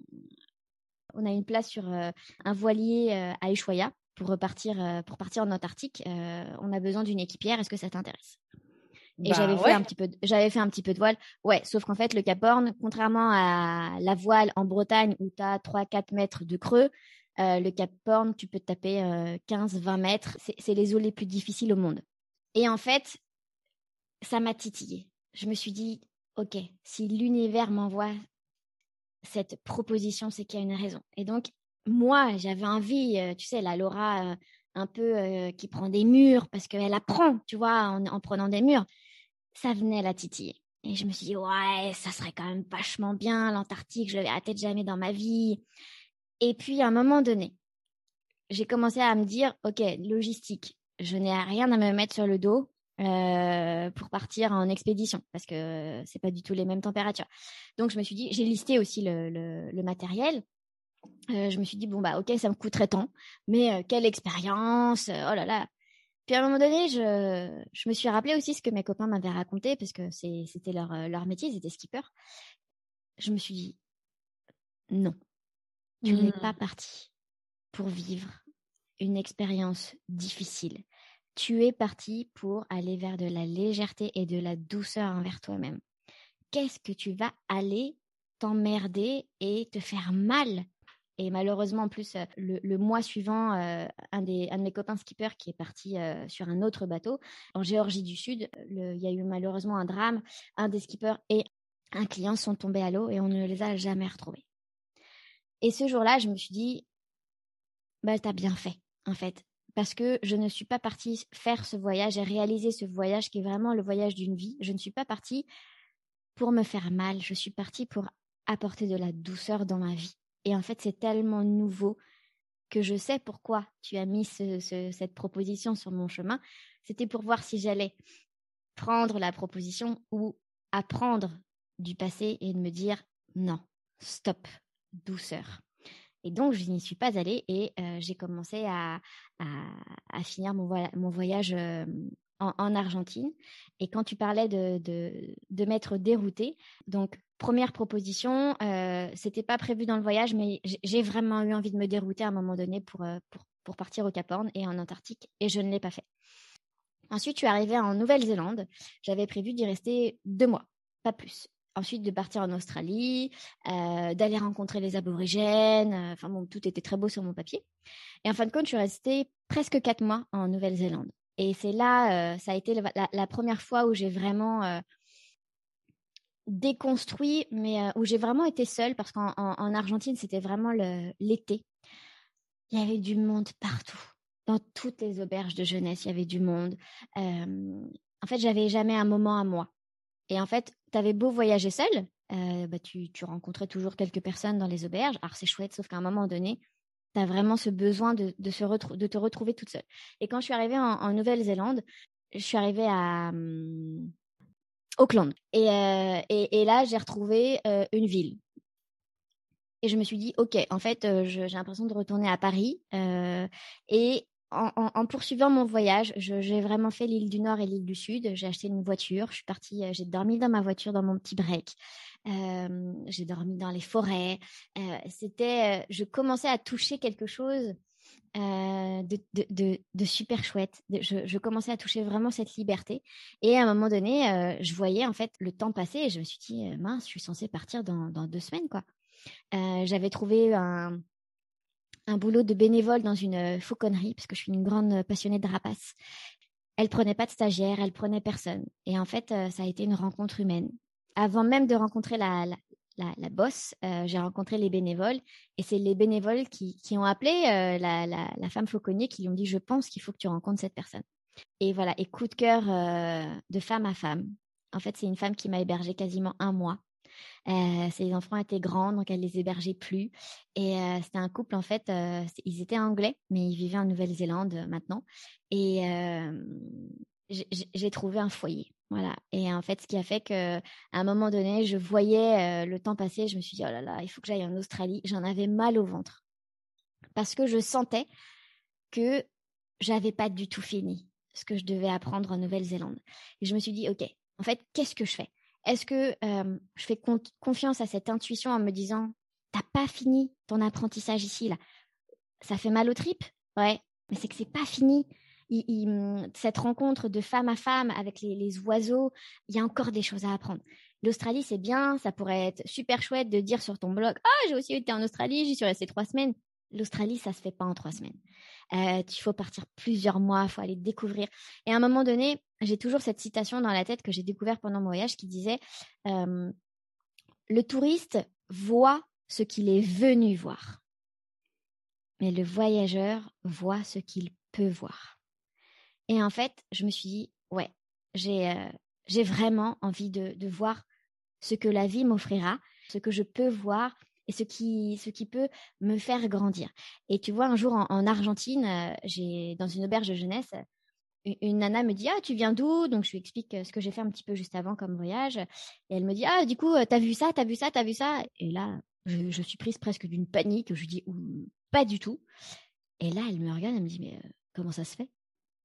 on a une place sur euh, un voilier euh, à Ushuaia pour, repartir, euh, pour partir en Antarctique. Euh, on a besoin d'une équipière. Est-ce que ça t'intéresse? Et Bah j'avais ouais. fait un petit peu, de, j'avais fait un petit peu de voile. Ouais, sauf qu'en fait, le Cap Horn, contrairement à la voile en Bretagne où tu as trois quatre mètres de creux, euh, le Cap Horn, tu peux te taper euh, quinze vingt mètres. C'est, c'est les eaux les plus difficiles au monde. Et en fait, ça m'a titillé. Je me suis dit, OK, si l'univers m'envoie cette proposition, c'est qu'il y a une raison. Et donc, moi, j'avais envie, euh, tu sais, la Laura, euh, un peu euh, qui prend des murs parce qu'elle apprend, tu vois, en, en prenant des murs. Ça venait à la titiller. Et je me suis dit, ouais, ça serait quand même vachement bien, l'Antarctique, je le verrai peut-être jamais dans ma vie. Et puis, à un moment donné, j'ai commencé à me dire, OK, logistique, je n'ai rien à me mettre sur le dos euh, pour partir en expédition, parce que c'est pas du tout les mêmes températures. Donc, je me suis dit, j'ai listé aussi le, le, le matériel. Euh, je me suis dit, bon, bah, OK, ça me coûterait tant, mais euh, quelle expérience, oh là là. Puis à un moment donné, je, je me suis rappelé aussi ce que mes copains m'avaient raconté, parce que c'est, c'était leur, leur métier, ils étaient skippers. Je me suis dit, non, tu Mmh. n'es pas parti pour vivre une expérience difficile. Tu es parti pour aller vers de la légèreté et de la douceur envers toi-même. Qu'est-ce que tu vas aller t'emmerder et te faire mal Et malheureusement, en plus, le, le mois suivant, euh, un, des, un de mes copains skippers qui est parti euh, sur un autre bateau, en Géorgie du Sud, le, il y a eu malheureusement un drame. Un des skippers et un client sont tombés à l'eau et on ne les a jamais retrouvés. Et ce jour-là, je me suis dit, bah, t'as bien fait, en fait. Parce que je ne suis pas partie faire ce voyage et réaliser ce voyage qui est vraiment le voyage d'une vie. Je ne suis pas partie pour me faire mal. Je suis partie pour apporter de la douceur dans ma vie. Et en fait, c'est tellement nouveau que je sais pourquoi tu as mis ce, ce, cette proposition sur mon chemin. C'était pour voir si j'allais prendre la proposition ou apprendre du passé et de me dire non, stop, douceur. Et donc, je n'y suis pas allée et euh, j'ai commencé à, à, à finir mon, vo- mon voyage euh, en, en Argentine. Et quand tu parlais de, de, de m'être déroutée, donc première proposition, euh, c'était pas prévu dans le voyage, mais j'ai vraiment eu envie de me dérouter à un moment donné pour, euh, pour, pour partir au Cap Horn et en Antarctique, et je ne l'ai pas fait. Ensuite, je suis arrivée en Nouvelle-Zélande. J'avais prévu d'y rester deux mois, pas plus. Ensuite, de partir en Australie, euh, d'aller rencontrer les aborigènes. Euh, enfin bon, tout était très beau sur mon papier. Et en fin de compte, je suis restée presque quatre mois en Nouvelle-Zélande. Et c'est là, euh, ça a été la, la, la première fois où j'ai vraiment euh, déconstruit, mais euh, où j'ai vraiment été seule, parce qu'en en, en Argentine, c'était vraiment le, l'été. Il y avait du monde partout. Dans toutes les auberges de jeunesse, il y avait du monde. Euh, en fait, j'avais jamais un moment à moi. Et en fait, tu avais beau voyager seul, euh, bah, tu, tu rencontrais toujours quelques personnes dans les auberges. Alors, c'est chouette, sauf qu'à un moment donné, tu as vraiment ce besoin de, de, se retrou- de te retrouver toute seule. Et quand je suis arrivée en, en Nouvelle-Zélande, je suis arrivée à um, Auckland. Et, euh, et, et là, j'ai retrouvé euh, une ville. Et je me suis dit, OK, en fait, euh, je, j'ai l'impression de retourner à Paris. Euh, et en, en, en poursuivant mon voyage, je, j'ai vraiment fait l'île du Nord et l'île du Sud. J'ai acheté une voiture. Je suis partie, euh, j'ai dormi dans ma voiture dans mon petit break. Euh, j'ai dormi dans les forêts. Euh, c'était, euh, je commençais à toucher quelque chose euh, de, de, de, de super chouette. De, je, je commençais à toucher vraiment cette liberté. Et à un moment donné, euh, je voyais en fait le temps passer et je me suis dit, euh, mince, je suis censée partir dans, dans deux semaines, quoi. Euh, j'avais trouvé un, un boulot de bénévole dans une fauconnerie, parce que je suis une grande passionnée de rapaces. Elle prenait pas de stagiaire, elle prenait personne. Et en fait, euh, ça a été une rencontre humaine. Avant même de rencontrer la, la, la, la boss, euh, j'ai rencontré les bénévoles. Et c'est les bénévoles qui, qui ont appelé euh, la, la, la femme fauconnier, qui lui ont dit, je pense qu'il faut que tu rencontres cette personne. Et voilà, et coup de cœur euh, de femme à femme. En fait, c'est une femme qui m'a hébergée quasiment un mois. Euh, ses enfants étaient grands, donc elle les hébergeait plus. Et euh, c'était un couple, en fait, euh, ils étaient anglais, mais ils vivaient en Nouvelle-Zélande euh, maintenant. Et euh, j'ai, j'ai trouvé un foyer. Voilà. Et en fait, ce qui a fait qu'à un moment donné, je voyais euh, le temps passer. Je me suis dit, oh là là, il faut que j'aille en Australie. J'en avais mal au ventre parce que je sentais que j'avais pas du tout fini ce que je devais apprendre en Nouvelle-Zélande. Et je me suis dit, OK, en fait, qu'est-ce que je fais? Est-ce que euh, je fais con- confiance à cette intuition en me disant, t'as pas fini ton apprentissage ici, là. Ça fait mal aux tripes? Ouais, mais c'est que c'est pas fini. Il, il, cette rencontre de femme à femme avec les, les oiseaux, il y a encore des choses à apprendre. L'Australie, c'est bien, ça pourrait être super chouette de dire sur ton blog, ah, j'ai aussi été en Australie, j'y suis restée trois semaines. L'Australie, ça se fait pas en trois semaines. Euh, il faut partir plusieurs mois, il faut aller découvrir. Et à un moment donné, j'ai toujours cette citation dans la tête que j'ai découverte pendant mon voyage qui disait euh, le touriste voit ce qu'il est venu voir, mais le voyageur voit ce qu'il peut voir. Et en fait, je me suis dit, ouais, j'ai, euh, j'ai vraiment envie de, de voir ce que la vie m'offrira, ce que je peux voir et ce qui, ce qui peut me faire grandir. Et tu vois, un jour en, en Argentine, euh, j'ai, dans une auberge de jeunesse, une, une nana me dit, ah, tu viens d'où? Donc, je lui explique ce que j'ai fait un petit peu juste avant comme voyage. Et elle me dit, ah, du coup, t'as vu ça, t'as vu ça, t'as vu ça? Et là, je, je suis prise presque d'une panique. Je lui dis, pas du tout. Et là, elle me regarde, elle me dit, mais euh, comment ça se fait?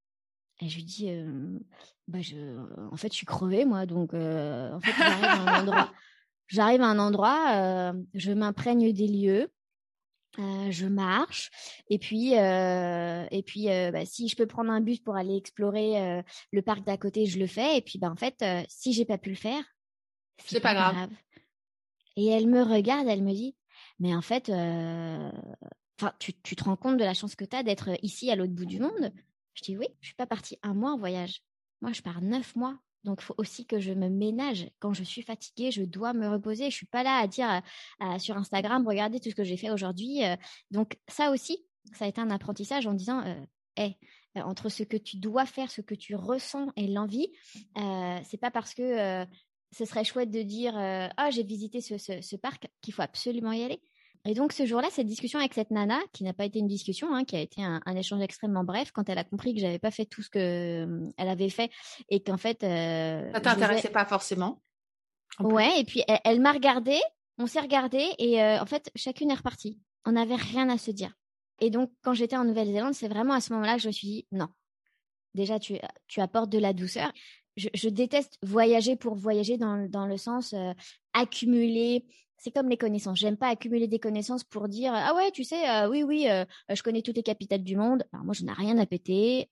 Et je lui dis, euh, bah je, en fait, je suis crevée, moi. Donc, euh, en fait, j'arrive à un endroit, j'arrive à un endroit, euh, je m'imprègne des lieux, euh, je marche. Et puis, euh, et puis euh, bah, si je peux prendre un bus pour aller explorer euh, le parc d'à côté, je le fais. Et puis, bah, en fait, euh, si j'ai pas pu le faire, c'est, c'est pas, pas grave. grave. Et elle me regarde, elle me dit, mais en fait, euh, tu, tu te rends compte de la chance que tu as d'être ici à l'autre bout du monde. Je dis oui, je suis pas partie un mois en voyage. Moi, je pars neuf mois. Donc, il faut aussi que je me ménage. Quand je suis fatiguée, je dois me reposer. Je suis pas là à dire euh, sur Instagram, regardez tout ce que j'ai fait aujourd'hui. Euh, donc, ça aussi, ça a été un apprentissage en disant, euh, hey, euh, entre ce que tu dois faire, ce que tu ressens et l'envie, euh, c'est pas parce que euh, ce serait chouette de dire, euh, ah, j'ai visité ce, ce, ce parc qu'il faut absolument y aller. Et donc, ce jour-là, cette discussion avec cette nana, qui n'a pas été une discussion, hein, qui a été un, un échange extrêmement bref, quand elle a compris que j'avais pas fait tout ce qu'elle avait fait et qu'en fait... Euh, ça t'intéressait vais... pas forcément. Ouais, et puis elle, elle m'a regardée, on s'est regardé et euh, en fait, chacune est repartie. On n'avait rien à se dire. Et donc, quand j'étais en Nouvelle-Zélande, c'est vraiment à ce moment-là que je me suis dit, non, déjà, tu, tu apportes de la douceur. Je, je déteste voyager pour voyager dans, dans le sens euh, accumuler... C'est comme les connaissances. J'aime pas accumuler des connaissances pour dire ah ouais, tu sais, euh, oui, oui, euh, je connais toutes les capitales du monde. Alors moi, je n'ai rien à péter.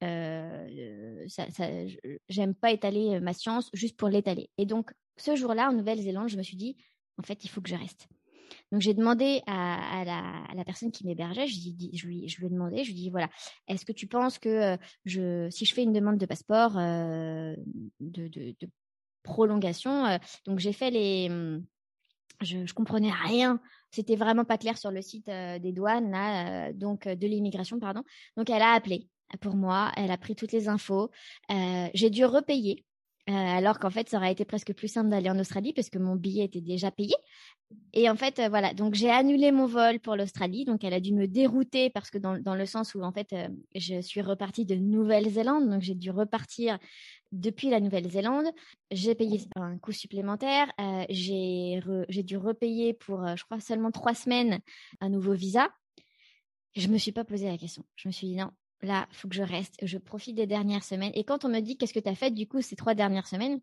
Euh, ça, ça, j'aime pas étaler ma science juste pour l'étaler. Et donc, ce jour-là, en Nouvelle-Zélande, je me suis dit, en fait, il faut que je reste. Donc, j'ai demandé à, à, la, à la personne qui m'hébergeait, je, dis, je, lui, je lui ai demandé, je lui ai dit, voilà, est-ce que tu penses que je, si je fais une demande de passeport euh, de, de, de prolongation, euh, donc j'ai fait les... Je, je comprenais rien. C'était vraiment pas clair sur le site euh, des douanes, là, euh, donc euh, de l'immigration, pardon. Donc, elle a appelé pour moi. Elle a pris toutes les infos. Euh, j'ai dû repayer, euh, alors qu'en fait, ça aurait été presque plus simple d'aller en Australie parce que mon billet était déjà payé. Et en fait, euh, voilà. Donc, j'ai annulé mon vol pour l'Australie. Donc, elle a dû me dérouter parce que dans, dans le sens où, en fait, euh, je suis repartie de Nouvelle-Zélande. Donc, j'ai dû repartir depuis la Nouvelle-Zélande. J'ai payé un coût supplémentaire. Euh, j'ai, re, j'ai dû repayer pour, euh, je crois, seulement trois semaines un nouveau visa. Je ne me suis pas posé la question. Je me suis dit non, là, il faut que je reste. Je profite des dernières semaines. Et quand on me dit qu'est-ce que tu as fait du coup ces trois dernières semaines,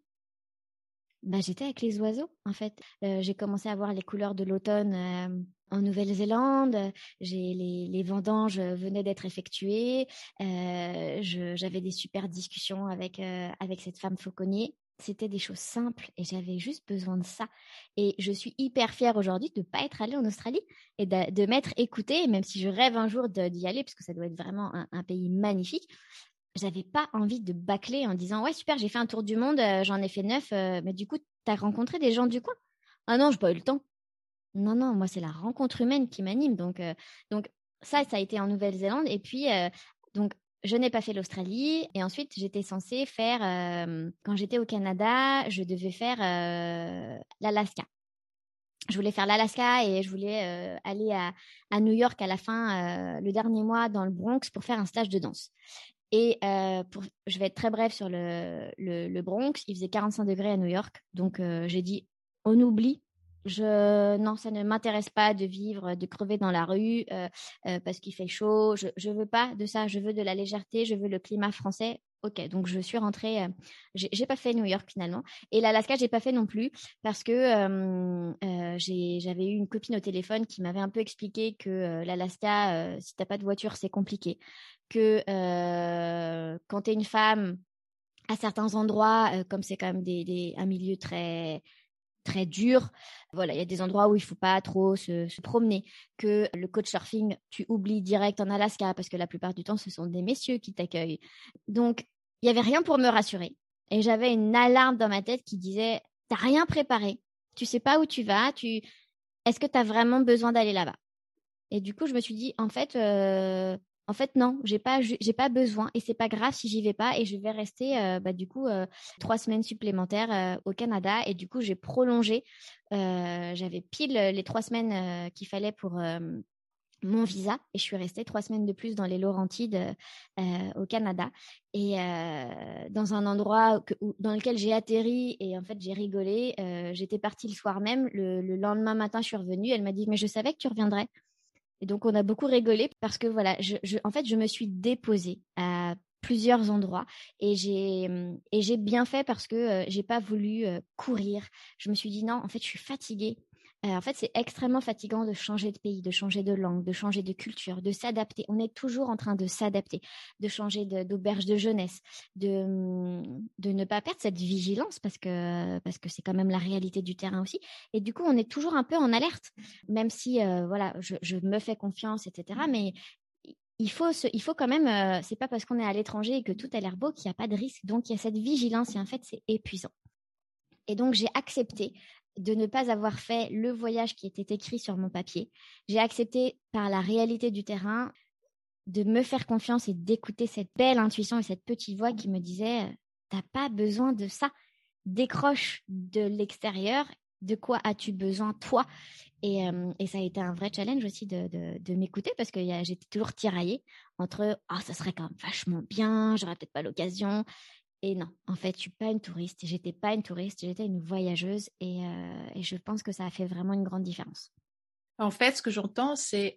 bah, j'étais avec les oiseaux, en fait. Euh, j'ai commencé à voir les couleurs de l'automne euh, en Nouvelle-Zélande. J'ai, les, les vendanges venaient d'être effectuées. Euh, je, j'avais des super discussions avec, euh, avec cette femme fauconnier. C'était des choses simples et j'avais juste besoin de ça. Et je suis hyper fière aujourd'hui de ne pas être allée en Australie et de, de m'être écoutée, même si je rêve un jour de, d'y aller, parce que ça doit être vraiment un, un pays magnifique. J'avais pas envie de bâcler en disant ouais super, j'ai fait un tour du monde, euh, j'en ai fait neuf, euh, mais du coup t'as rencontré des gens du coin? Ah non, j'ai pas eu le temps. Non non, moi c'est la rencontre humaine qui m'anime, donc euh, donc ça ça a été en Nouvelle-Zélande et puis euh, donc je n'ai pas fait l'Australie et ensuite j'étais censée faire euh, quand j'étais au Canada, je devais faire euh, l'Alaska. Je voulais faire l'Alaska et je voulais euh, aller à, à New York à la fin, euh, le dernier mois dans le Bronx pour faire un stage de danse. Et euh, pour, je vais être très brève sur le, le, le Bronx. Il faisait quarante-cinq degrés à New York. Donc, euh, j'ai dit, on oublie. Je, non, ça ne m'intéresse pas de vivre, de crever dans la rue euh, euh, parce qu'il fait chaud. Je ne veux pas de ça. Je veux de la légèreté. Je veux le climat français. Ok, donc je suis rentrée. Euh, j'ai, j'ai pas fait New York finalement. Et l'Alaska, j'ai pas fait non plus parce que euh, euh, j'ai, j'avais eu une copine au téléphone qui m'avait un peu expliqué que euh, l'Alaska, euh, si t'as pas de voiture, c'est compliqué. Que euh, quand tu es une femme, à certains endroits, euh, comme c'est quand même des, des, un milieu très, très dur, voilà, il y a des endroits où il ne faut pas trop se, se promener. Que le couchsurfing, tu oublies direct en Alaska parce que la plupart du temps, ce sont des messieurs qui t'accueillent. Donc, il n'y avait rien pour me rassurer. Et j'avais une alarme dans ma tête qui disait, tu n'as rien préparé. Tu ne sais pas où tu vas. Tu... Est-ce que tu as vraiment besoin d'aller là-bas? Et du coup, je me suis dit, en fait... Euh, En fait, non, j'ai pas, j'ai pas besoin et c'est pas grave si j'y vais pas et je vais rester euh, bah, du coup euh, trois semaines supplémentaires euh, au Canada et du coup j'ai prolongé. Euh, j'avais pile les trois semaines euh, qu'il fallait pour euh, mon visa et je suis restée trois semaines de plus dans les Laurentides euh, au Canada et euh, dans un endroit que, où, dans lequel j'ai atterri et en fait j'ai rigolé. Euh, j'étais partie le soir même, le, le lendemain matin je suis revenue. Elle m'a dit mais je savais que tu reviendrais. Et donc, on a beaucoup rigolé parce que, voilà, je, je, en fait, je me suis déposée à plusieurs endroits et j'ai, et j'ai bien fait parce que euh, j'ai pas voulu euh, courir. Je me suis dit, non, en fait, je suis fatiguée. Euh, en fait, c'est extrêmement fatigant de changer de pays, de changer de langue, de changer de culture, de s'adapter. On est toujours en train de s'adapter, de changer de, d'auberge de jeunesse, de, de ne pas perdre cette vigilance parce que, parce que c'est quand même la réalité du terrain aussi. Et du coup, on est toujours un peu en alerte, même si euh, voilà, je, je me fais confiance, et cetera. Mais il faut, se, il faut quand même, euh, c'est pas parce qu'on est à l'étranger et que tout a l'air beau qu'il n'y a pas de risque. Donc, il y a cette vigilance et en fait, c'est épuisant. Et donc, j'ai accepté de ne pas avoir fait le voyage qui était écrit sur mon papier. J'ai accepté par la réalité du terrain de me faire confiance et d'écouter cette belle intuition et cette petite voix qui me disait « T'as pas besoin de ça. Décroche de l'extérieur. De quoi as-tu besoin, toi ?» Et, euh, et ça a été un vrai challenge aussi de, de, de m'écouter parce que y a, j'étais toujours tiraillée entre « Ah, oh, ça serait quand même vachement bien, j'aurais peut-être pas l'occasion. » Et non, en fait, je suis pas une touriste. J'étais pas une touriste, j'étais une voyageuse et, euh, et je pense que ça a fait vraiment une grande différence. En fait, ce que j'entends, c'est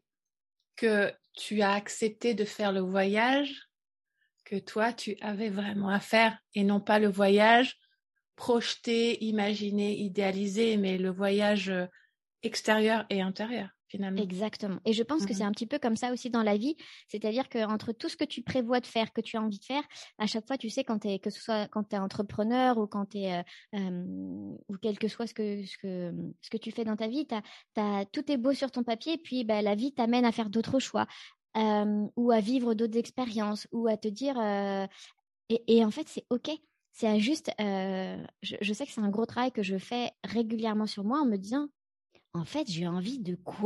que tu as accepté de faire le voyage que toi, tu avais vraiment à faire et non pas le voyage projeté, imaginé, idéalisé, mais le voyage extérieur et intérieur. Finalement. Exactement. Et je pense mmh. que c'est un petit peu comme ça aussi dans la vie. C'est-à-dire qu'entre tout ce que tu prévois de faire, que tu as envie de faire, à chaque fois, tu sais, quand t'es, que ce soit quand tu es entrepreneur ou quand tu es, euh, euh, ou quel que soit ce que, ce que, ce que tu fais dans ta vie, t'as, t'as, tout est beau sur ton papier, puis bah, la vie t'amène à faire d'autres choix euh, ou à vivre d'autres expériences ou à te dire... Euh, et, et en fait, c'est OK. C'est juste... Euh, je, je sais que c'est un gros travail que je fais régulièrement sur moi en me disant, en fait, j'ai envie de quoi ?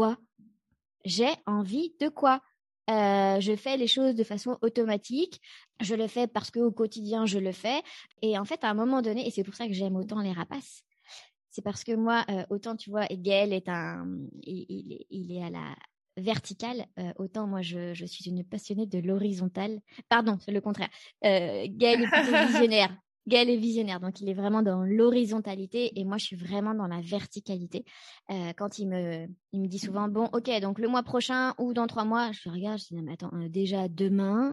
J'ai envie de quoi ? euh, Je fais les choses de façon automatique. Je le fais parce qu'au quotidien, je le fais. Et en fait, à un moment donné, et c'est pour ça que j'aime autant les rapaces, c'est parce que moi, euh, autant tu vois, Gaël est un, il, il, est, il est à la verticale, euh, autant moi, je, je suis une passionnée de l'horizontale. Pardon, c'est le contraire. Euh, Gaël est plutôt visionnaire. Gaël est visionnaire, donc il est vraiment dans l'horizontalité et moi je suis vraiment dans la verticalité. Euh, quand il me, il me dit souvent, bon, ok, donc le mois prochain ou dans trois mois, je regarde, je dis, non, mais attends, euh, déjà demain,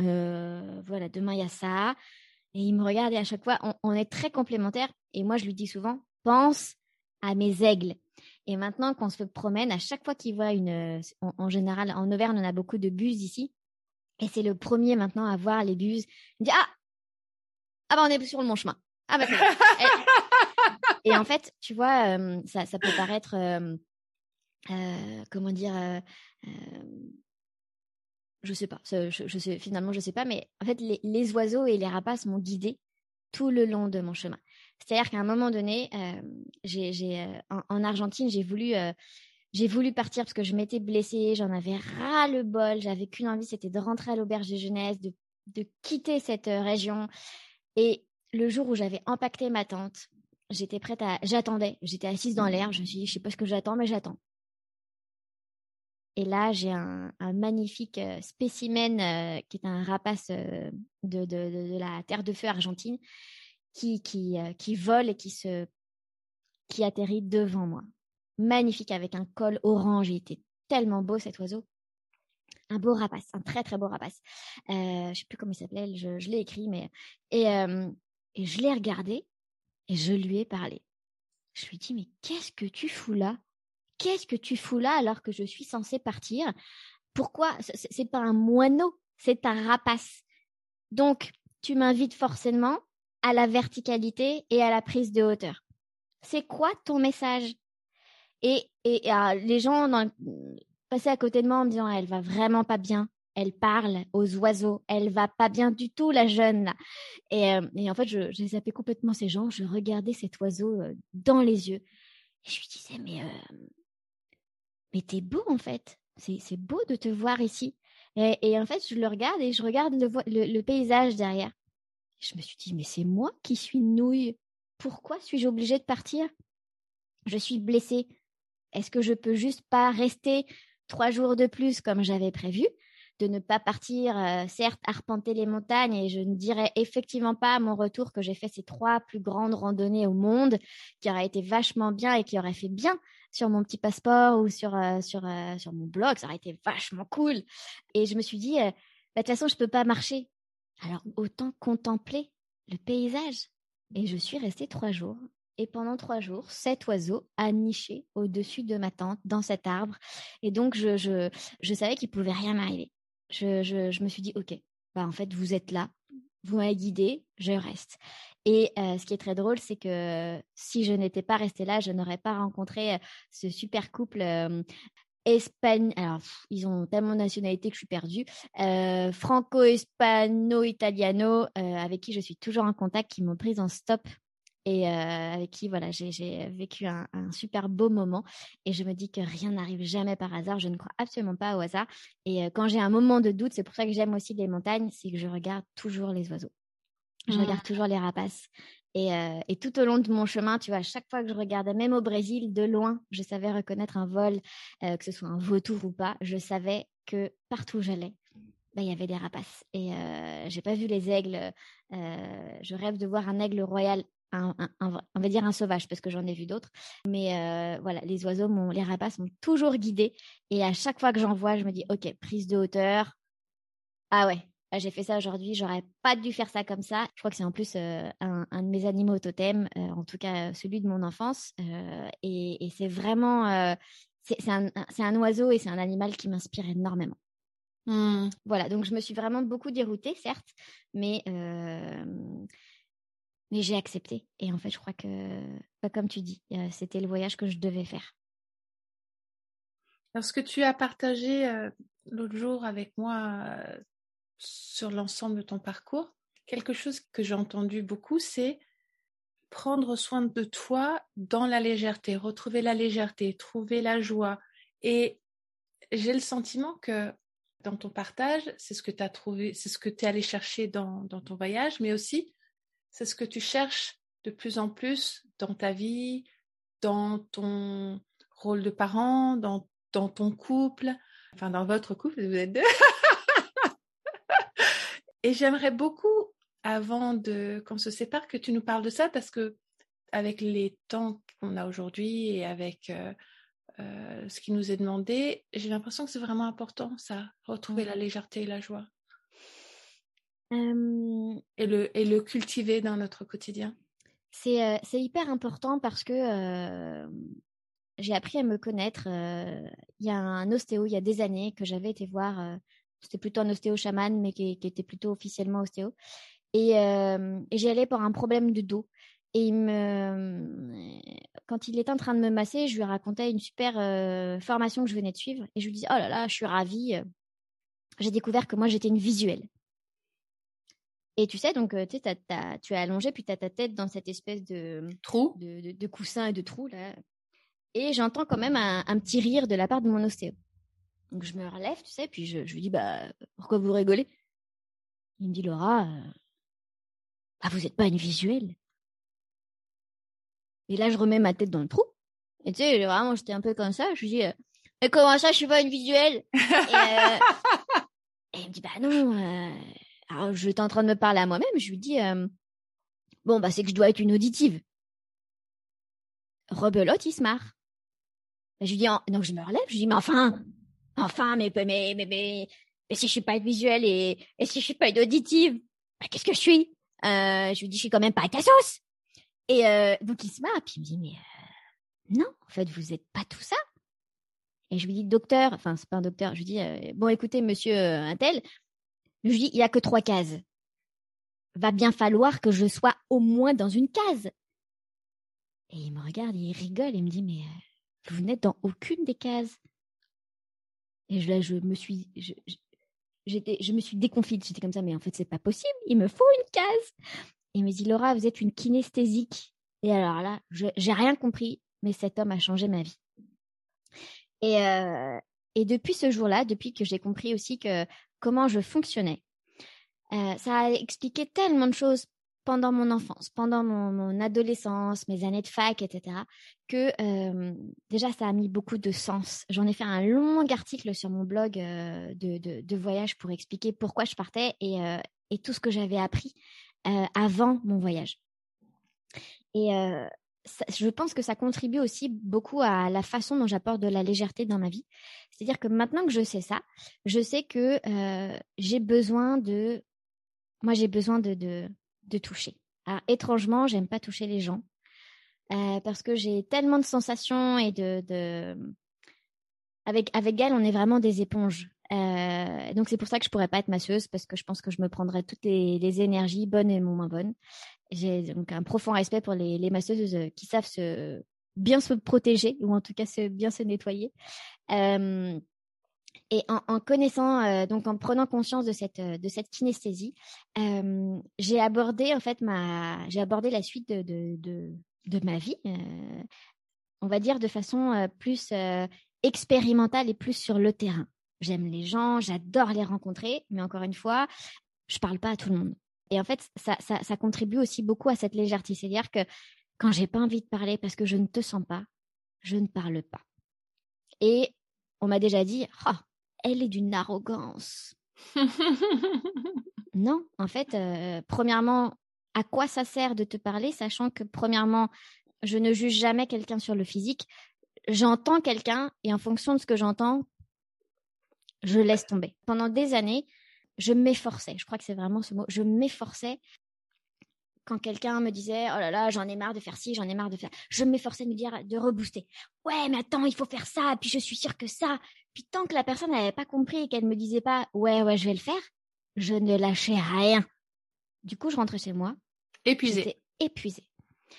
euh, voilà, demain il y a ça. Et il me regarde et à chaque fois, on, on est très complémentaires. Et moi je lui dis souvent, pense à mes aigles. Et maintenant qu'on se promène, à chaque fois qu'il voit une, en, en général, en Auvergne, on a beaucoup de buses ici. Et c'est le premier maintenant à voir les buses. Il me dit, ah, ah bah on est sur le bon chemin. Ah bah c'est bon. Et, et en fait, tu vois, euh, ça, ça peut paraître, euh, euh, comment dire, euh, euh, je sais pas, je, je sais, finalement je sais pas, mais en fait les, les oiseaux et les rapaces m'ont guidée tout le long de mon chemin. C'est-à-dire qu'à un moment donné, euh, j'ai, j'ai, euh, en, en Argentine, j'ai voulu, euh, j'ai voulu partir parce que je m'étais blessée, j'en avais ras le bol, j'avais qu'une envie, c'était de rentrer à l'auberge de jeunesse, de, de quitter cette euh, région. Et le jour où j'avais empaqueté ma tente, j'étais prête à... J'attendais, j'étais assise dans l'herbe, je me suis dit, je sais pas ce que j'attends, mais j'attends. Et là, j'ai un, un magnifique euh, spécimen euh, qui est un rapace euh, de, de, de, de la terre de feu argentine qui, qui, euh, qui vole et qui, se, qui atterrit devant moi. Magnifique, avec un col orange, il était tellement beau cet oiseau. Un beau rapace, un très très beau rapace. Euh, je sais plus comment il s'appelait, je, je l'ai écrit, mais... Et, euh, et je l'ai regardé et je lui ai parlé. Je lui ai dit, mais qu'est-ce que tu fous là ? Qu'est-ce que tu fous là alors que je suis censée partir ? Pourquoi ? C'est, c'est pas un moineau, c'est un rapace. Donc, tu m'invites forcément à la verticalité et à la prise de hauteur. C'est quoi ton message ? Et, et, et euh, les gens dans, passaient à côté de moi en me disant, elle va vraiment pas bien. Elle parle aux oiseaux. Elle va pas bien du tout, la jeune là. Et, euh, et en fait, je, j'ai zappé complètement ces gens. Je regardais cet oiseau euh, dans les yeux. Et je lui disais, mais, euh, mais t'es beau en fait. C'est, c'est beau de te voir ici. Et, et en fait, je le regarde et je regarde le, le, le paysage derrière. Je me suis dit, mais c'est moi qui suis nouille. Pourquoi suis-je obligée de partir ? Je suis blessée. Est-ce que je peux juste pas rester trois jours de plus comme j'avais prévu ? De ne pas partir, euh, certes, arpenter les montagnes, et je ne dirais effectivement pas à mon retour que j'ai fait ces trois plus grandes randonnées au monde, qui auraient été vachement bien et qui auraient fait bien sur mon petit passeport ou sur, euh, sur, euh, sur mon blog, ça aurait été vachement cool. Et je me suis dit, euh, bah, de toute façon, je peux pas marcher. Alors, autant contempler le paysage. Et je suis restée trois jours Et pendant trois jours, cet oiseau a niché au-dessus de ma tente, dans cet arbre. Et donc, je, je, je savais qu'il ne pouvait rien m'arriver. Je, je, je me suis dit, OK, bah, en fait, vous êtes là, vous m'avez guidée, je reste. Et euh, ce qui est très drôle, c'est que si je n'étais pas restée là, je n'aurais pas rencontré ce super couple euh, espagnol. Alors, pff, ils ont tellement de nationalités que je suis perdue. Euh, Franco-hispano-italiano, euh, avec qui je suis toujours en contact, qui m'ont prise en stop et euh, avec qui voilà, j'ai, j'ai vécu un, un super beau moment. Et je me dis que rien n'arrive jamais par hasard. Je ne crois absolument pas au hasard. Et euh, quand j'ai un moment de doute, c'est pour ça que j'aime aussi les montagnes, c'est que je regarde toujours les oiseaux. Je mmh. regarde toujours les rapaces. Et, euh, et tout au long de mon chemin, tu vois, chaque fois que je regardais, même au Brésil, de loin, je savais reconnaître un vol, euh, que ce soit un vautour ou pas. Je savais que partout où j'allais, bah, il y avait des rapaces. Et euh, j'ai pas vu les aigles. Euh, je rêve de voir un aigle royal. Un, un, un, on va dire un sauvage parce que j'en ai vu d'autres, mais euh, voilà, les oiseaux, m'ont, les rapaces m'ont toujours guidée et à chaque fois que j'en vois, je me dis ok, prise de hauteur, ah ouais, j'ai fait ça aujourd'hui, j'aurais pas dû faire ça comme ça. Je crois que c'est en plus euh, un, un de mes animaux totems, euh, en tout cas celui de mon enfance, euh, et, et c'est vraiment, euh, c'est, c'est, un, c'est un oiseau et c'est un animal qui m'inspire énormément. Mmh. Voilà, donc je me suis vraiment beaucoup déroutée, certes, mais euh, Mais j'ai accepté. Et en fait, je crois que, bah, comme tu dis, euh, c'était le voyage que je devais faire. Alors, ce que tu as partagé euh, l'autre jour avec moi euh, sur l'ensemble de ton parcours, quelque chose que j'ai entendu beaucoup, c'est prendre soin de toi dans la légèreté, retrouver la légèreté, trouver la joie. Et j'ai le sentiment que dans ton partage, c'est ce que tu as trouvé, c'est ce que tu es allé chercher dans, dans ton voyage, mais aussi c'est ce que tu cherches de plus en plus dans ta vie, dans ton rôle de parent, dans, dans ton couple, enfin dans votre couple, vous êtes deux. Et j'aimerais beaucoup, avant de qu'on se sépare, que tu nous parles de ça, parce que avec les temps qu'on a aujourd'hui et avec euh, euh, ce qui nous est demandé, j'ai l'impression que c'est vraiment important, ça, retrouver mmh. la légèreté et la joie. Euh... Et, le, et le cultiver dans notre quotidien. C'est, euh, c'est hyper important parce que euh, j'ai appris à me connaître. Euh, il y a un ostéo, il y a des années, que j'avais été voir. Euh, c'était plutôt un ostéo chaman, mais qui, qui était plutôt officiellement ostéo. Et, euh, et j'y allais pour un problème de dos. Et il me... quand il était en train de me masser, je lui racontais une super euh, formation que je venais de suivre. Et je lui disais, oh là là, je suis ravie. J'ai découvert que moi, j'étais une visuelle. Et tu sais, donc, tu sais, tu es allongé, puis tu as ta tête dans cette espèce de trou, de, de, de coussin et de trou, là. Et j'entends quand même un, un petit rire de la part de mon ostéo. Donc, je me relève, tu sais, puis je, je lui dis, bah, pourquoi vous rigolez? Il me dit, Laura, euh, bah, vous n'êtes pas une visuelle. Et là, je remets ma tête dans le trou. Et tu sais, vraiment, j'étais un peu comme ça. Je lui dis, euh, mais comment ça, je suis pas une visuelle? et, euh, et il me dit, bah non. Euh... Alors, j'étais en train de me parler à moi-même. Je lui dis, euh, bon, bah, c'est que je dois être une auditive. Rebelote, il se marre. Je lui dis, en... donc je me relève. Je lui dis, mais enfin, enfin, mais, mais, mais, mais, mais si je suis pas une visuelle et, et si je suis pas une auditive, bah, qu'est-ce que je suis? euh, Je lui dis, je suis quand même pas à ta sauce. Et euh, donc, il se marre. Puis il me dit, mais euh, non, en fait, vous êtes pas tout ça. Et je lui dis, docteur, enfin, c'est pas un docteur. Je lui dis, euh, bon, écoutez, monsieur euh, Untel, je lui dis, il y a que trois cases. Va bien falloir que je sois au moins dans une case. Et il me regarde, il rigole, et il me dit, mais euh, vous n'êtes dans aucune des cases. Et je, là, je me suis, je, je, j'étais, je me suis déconfite. J'étais comme ça, mais en fait, c'est pas possible. Il me faut une case. Et il me dit, Laura, vous êtes une kinesthésique. Et alors là, je, j'ai rien compris, mais cet homme a changé ma vie. Et, euh, et depuis ce jour-là, depuis que j'ai compris aussi que comment je fonctionnais, euh, ça a expliqué tellement de choses pendant mon enfance, pendant mon, mon adolescence, mes années de fac, et cetera, que euh, déjà, ça a mis beaucoup de sens. J'en ai fait un long article sur mon blog euh, de, de, de voyage pour expliquer pourquoi je partais et, euh, et tout ce que j'avais appris euh, avant mon voyage. Et euh, ça, je pense que ça contribue aussi beaucoup à la façon dont j'apporte de la légèreté dans ma vie. C'est-à-dire que maintenant que je sais ça, je sais que euh, j'ai besoin de... Moi, j'ai besoin de... de de toucher. Alors, étrangement, j'aime pas toucher les gens. euh, parce que j'ai tellement de sensations et de... de... Avec, avec Gaëlle, on est vraiment des éponges. Euh, donc, c'est pour ça que je pourrais pas être masseuse parce que je pense que je me prendrais toutes les, les énergies, bonnes et moins bonnes. J'ai donc un profond respect pour les, les masseuses qui savent se, bien se protéger ou en tout cas se, bien se nettoyer. Euh, et en, en connaissant, euh, donc en prenant conscience de cette, de cette kinesthésie, euh, j'ai abordé en fait ma, j'ai abordé la suite de, de, de, de ma vie, euh, on va dire de façon euh, plus euh, expérimentale et plus sur le terrain. J'aime les gens, j'adore les rencontrer, mais encore une fois, je parle pas à tout le monde. Et en fait, ça, ça, ça contribue aussi beaucoup à cette légèreté. C'est-à-dire que quand j'ai pas envie de parler parce que je ne te sens pas, je ne parle pas. Et on m'a déjà dit, oh, elle est d'une arrogance. Non, en fait, euh, premièrement, à quoi ça sert de te parler, sachant que premièrement, je ne juge jamais quelqu'un sur le physique. J'entends quelqu'un et en fonction de ce que j'entends, je laisse tomber. Pendant des années, je m'efforçais, je crois que c'est vraiment ce mot, je m'efforçais quand quelqu'un me disait « Oh là là, j'en ai marre de faire ci, j'en ai marre de faire… » Je m'efforçais de me dire, de rebooster. « Ouais, mais attends, il faut faire ça, puis je suis sûre que ça… » Puis tant que la personne n'avait pas compris et qu'elle ne me disait pas « Ouais, ouais, je vais le faire », je ne lâchais rien. Du coup, je rentrais chez moi. Épuisée. J'étais épuisée.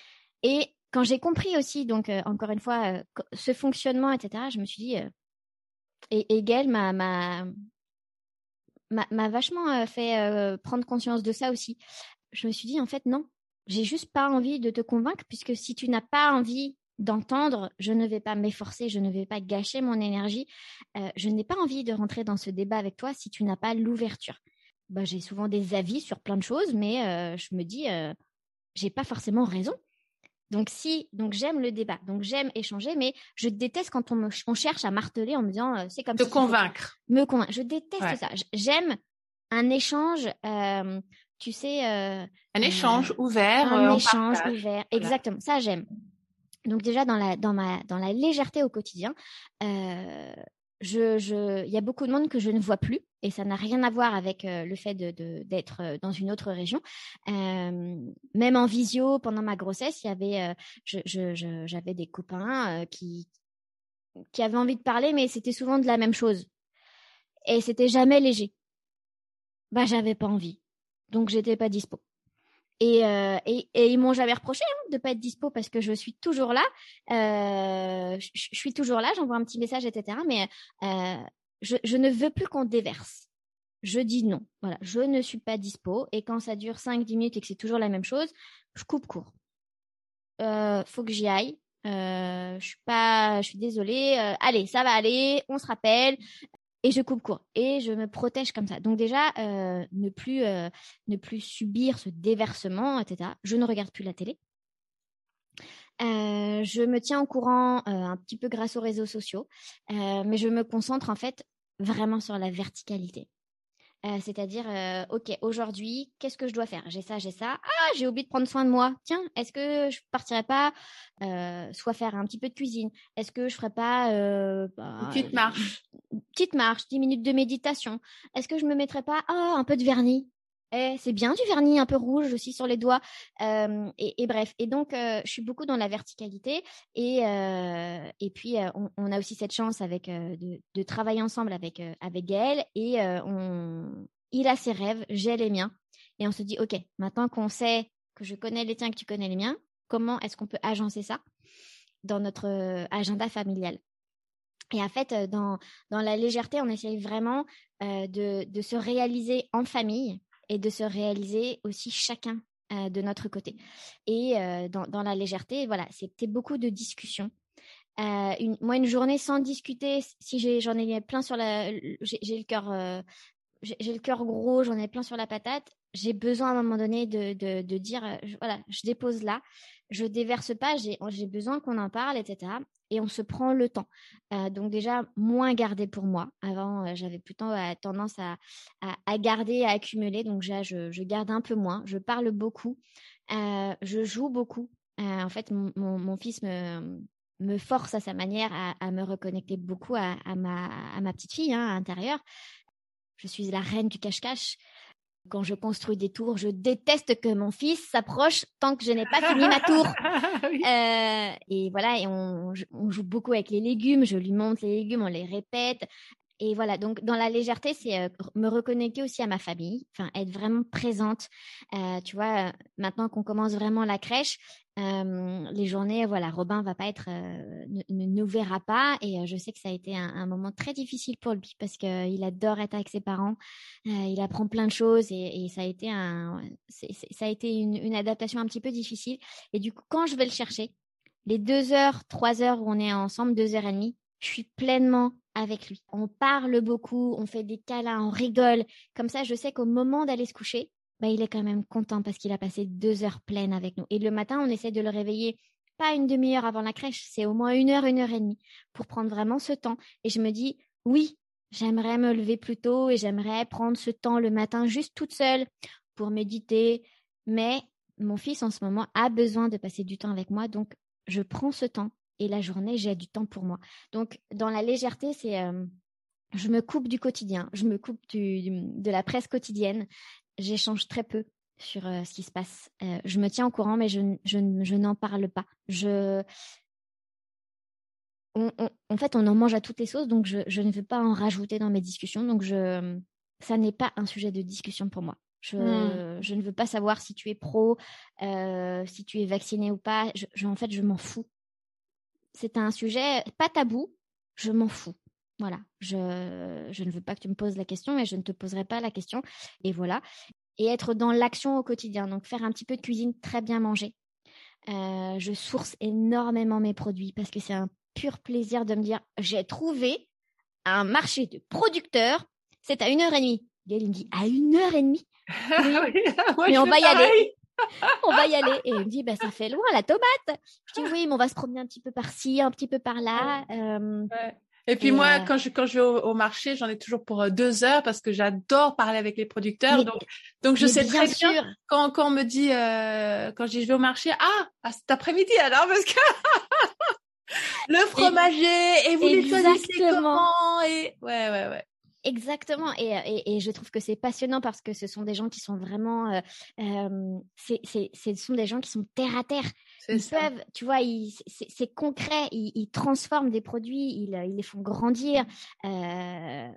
Et quand j'ai compris aussi, donc euh, encore une fois, euh, ce fonctionnement, et cetera, je me suis dit… Euh, et, et Gaëlle m'a, m'a, m'a, m'a vachement euh, fait euh, prendre conscience de ça aussi. Je me suis dit, en fait, non, j'ai juste pas envie de te convaincre, puisque si tu n'as pas envie d'entendre, je ne vais pas m'efforcer, je ne vais pas gâcher mon énergie. Euh, je n'ai pas envie de rentrer dans ce débat avec toi si tu n'as pas l'ouverture. Bah, j'ai souvent des avis sur plein de choses, mais euh, je me dis, euh, j'ai pas forcément raison. Donc si, donc j'aime le débat, donc j'aime échanger, mais je déteste quand on, me, on cherche à marteler en me disant, euh, c'est comme Te si convaincre. Me convaincre. Je déteste Ouais. ça. J'aime un échange. Euh, tu sais, euh, un échange euh, ouvert, un euh, échange partage. ouvert, Voilà. exactement. Ça, j'aime. Donc déjà dans la dans ma dans la légèreté au quotidien, euh, je je il y a beaucoup de monde que je ne vois plus et ça n'a rien à voir avec euh, le fait de, de d'être dans une autre région. Euh, même en visio pendant ma grossesse, il y avait euh, je, je, je j'avais des copains euh, qui qui avaient envie de parler, mais c'était souvent de la même chose et c'était jamais léger. Bah j'avais pas envie, donc j'étais pas dispo. Et, euh, et, et ils m'ont jamais reproché hein, de pas être dispo parce que je suis toujours là. Euh, je, je suis toujours là, j'envoie un petit message, et cetera. Mais euh, je, je ne veux plus qu'on déverse. Je dis non. Voilà, je ne suis pas dispo. Et quand ça dure cinq dix minutes et que c'est toujours la même chose, je coupe court. Euh, faut que j'y aille. Euh, je suis pas, je suis désolée. Euh, allez, ça va aller. On se rappelle. Et je coupe court et je me protège comme ça. Donc déjà, euh, ne plus euh, ne plus subir ce déversement, et cetera. Je ne regarde plus la télé. Euh, je me tiens au courant euh, un petit peu grâce aux réseaux sociaux, euh, mais je me concentre en fait vraiment sur la verticalité. Euh, c'est-à-dire, euh, ok, aujourd'hui, qu'est-ce que je dois faire? J'ai ça, j'ai ça. Ah, j'ai oublié de prendre soin de moi. Tiens, est-ce que je partirais pas euh, soit faire un petit peu de cuisine? Est-ce que je ferais pas euh, bah, Une petite marche. Une petite marche, dix minutes de méditation? Est-ce que je me mettrais pas ah, un peu de vernis? Eh, c'est bien du vernis un peu rouge aussi sur les doigts. Euh, et, et bref, et donc euh, je suis beaucoup dans la verticalité et euh, et puis euh, on, on a aussi cette chance avec euh, de, de travailler ensemble avec euh, avec Gaëlle et euh, on il a ses rêves, j'ai les miens et on se dit ok, maintenant qu'on sait que je connais les tiens, que tu connais les miens, comment est-ce qu'on peut agencer ça dans notre euh, agenda familial? Et en fait, dans dans la légèreté, on essaye vraiment euh, de de se réaliser en famille et de se réaliser aussi chacun euh, de notre côté. Et euh, dans, dans la légèreté, voilà, c'était beaucoup de discussions. Euh, une, moi, une journée sans discuter, si j'ai, j'en ai plein sur la, j'ai, j'ai le cœur, euh, j'ai, j'ai le cœur gros, j'en ai plein sur la patate. J'ai besoin à un moment donné de, de, de dire, euh, je, voilà, je dépose là, je déverse pas, j'ai, j'ai besoin qu'on en parle, et cetera. Et on se prend le temps. Euh, donc déjà, moins garder pour moi. Avant, euh, j'avais plutôt euh, tendance à, à, à garder, à accumuler. Donc déjà, je, je garde un peu moins. Je parle beaucoup. Euh, je joue beaucoup. Euh, en fait, mon, mon, mon fils me, me force à sa manière à, à me reconnecter beaucoup à, à, ma, à ma petite fille hein, à l'intérieur. Je suis la reine du cache-cache. Quand je construis des tours, je déteste que mon fils s'approche tant que je n'ai pas fini ma tour. Oui. Euh, et voilà, et on, on joue beaucoup avec les légumes. Je lui montre les légumes, on les répète. Et voilà, donc dans la légèreté, c'est euh, me reconnecter aussi à ma famille, enfin être vraiment présente. Euh, tu vois, euh, maintenant qu'on commence vraiment la crèche, euh, les journées, voilà, Robin va pas être, euh, ne nous verra pas, et euh, je sais que ça a été un, un moment très difficile pour lui parce que euh, il adore être avec ses parents, euh, il apprend plein de choses et, et ça a été un, c'est, c'est, ça a été une, une adaptation un petit peu difficile. Et du coup, quand je vais le chercher, les deux heures, trois heures où on est ensemble, deux heures et demie, je suis pleinement avec lui. On parle beaucoup, on fait des câlins, on rigole. Comme ça, je sais qu'au moment d'aller se coucher, bah, il est quand même content parce qu'il a passé deux heures pleines avec nous. Et le matin, on essaie de le réveiller, pas une demi-heure avant la crèche, c'est au moins une heure, une heure et demie pour prendre vraiment ce temps. Et je me dis, oui, j'aimerais me lever plus tôt et j'aimerais prendre ce temps le matin juste toute seule pour méditer. Mais mon fils, en ce moment, a besoin de passer du temps avec moi. Donc, je prends ce temps. Et la journée, j'ai du temps pour moi. Donc, dans la légèreté, c'est euh, je me coupe du quotidien, je me coupe du, du, de la presse quotidienne. J'échange très peu sur euh, ce qui se passe. Euh, je me tiens au courant, mais je, je, je n'en parle pas. Je... On, on, en fait, on en mange à toutes les sauces, donc je, je ne veux pas en rajouter dans mes discussions. Donc, je, ça n'est pas un sujet de discussion pour moi. Je, mmh. je ne veux pas savoir si tu es pro, euh, si tu es vacciné ou pas. Je, je, en fait, je m'en fous. C'est un sujet pas tabou, je m'en fous. Voilà, je, je ne veux pas que tu me poses la question et je ne te poserai pas la question. Et voilà. Et être dans l'action au quotidien. Donc, faire un petit peu de cuisine, très bien manger. Euh, je source énormément mes produits parce que c'est un pur plaisir de me dire j'ai trouvé un marché de producteurs, c'est à une heure et demie. Gaël, il me dit à une heure et demie. Oui, oui, ouais, mais on va y pareil. aller. On va y aller. Et il me dit, bah, ça fait loin, la tomate. Je dis, oui, mais on va se promener un petit peu par-ci, un petit peu par-là. Euh, ouais. Et puis et moi, euh... quand je quand je vais au, au marché, j'en ai toujours pour euh, deux heures parce que j'adore parler avec les producteurs. Mais, donc, donc je sais très sûr. bien quand, quand on me dit, euh, quand je dis je vais au marché, ah, à cet après-midi alors, parce que le fromager et, et vous les choisissez comment et ouais, ouais, ouais. Exactement, et, et, et je trouve que c'est passionnant parce que ce sont des gens qui sont vraiment, euh, euh, c'est, c'est, ce sont des gens qui sont terre à terre. C'est ils ça. peuvent, tu vois, ils, c'est, c'est concret, ils, ils transforment des produits, ils, ils les font grandir. Euh,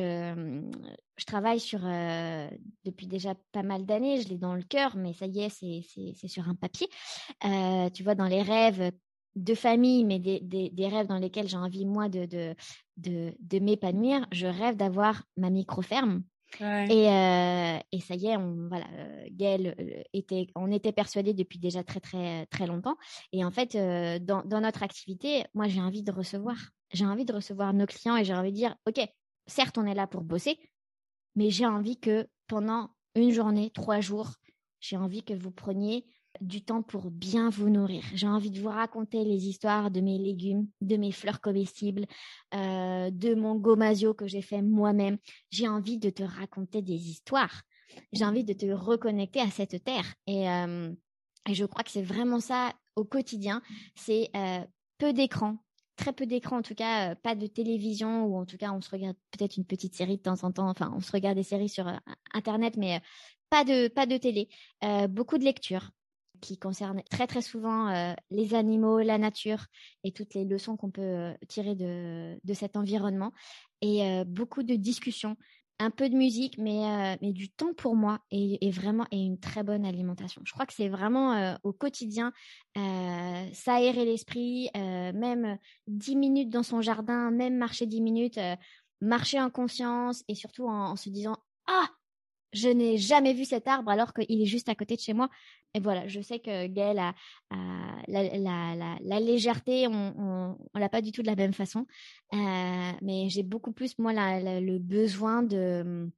je, je travaille sur, euh, depuis déjà pas mal d'années, je l'ai dans le cœur, mais ça y est, c'est, c'est, c'est sur un papier. Euh, tu vois, dans les rêves de famille, mais des, des, des rêves dans lesquels j'ai envie, moi, de, de, de, de m'épanouir. Je rêve d'avoir ma micro-ferme. Ouais. Et, euh, et ça y est, on, voilà, euh, Gaël euh, était, on était persuadés depuis déjà très, très, très longtemps. Et en fait, euh, dans, dans notre activité, moi, j'ai envie de recevoir. J'ai envie de recevoir nos clients et j'ai envie de dire, OK, certes, on est là pour bosser, mais j'ai envie que pendant une journée, trois jours, j'ai envie que vous preniez du temps pour bien vous nourrir. J'ai envie de vous raconter les histoires de mes légumes, de mes fleurs comestibles, euh, de mon gomasio que j'ai fait moi-même. J'ai envie de te raconter des histoires. J'ai envie de te reconnecter à cette terre. Et, euh, et je crois que c'est vraiment ça au quotidien. C'est euh, peu d'écran, très peu d'écran, en tout cas, euh, pas de télévision, ou en tout cas, on se regarde peut-être une petite série de temps en temps. Enfin, on se regarde des séries sur euh, Internet, mais euh, pas de, pas de télé. Euh, beaucoup de lectures qui concerne très très souvent euh, les animaux, la nature et toutes les leçons qu'on peut euh, tirer de, de cet environnement. Et euh, beaucoup de discussions, un peu de musique, mais, euh, mais du temps pour moi et, et vraiment et une très bonne alimentation. Je crois que c'est vraiment euh, au quotidien, euh, s'aérer l'esprit, euh, même dix minutes dans son jardin, même marcher dix minutes, euh, marcher en conscience et surtout en, en se disant « Ah !» Je n'ai jamais vu cet arbre alors qu'il est juste à côté de chez moi. Et voilà, je sais que Gaël a, a la, la, la, la légèreté, on on, on l'a pas du tout de la même façon. Euh, mais j'ai beaucoup plus, moi, la, la, le besoin de,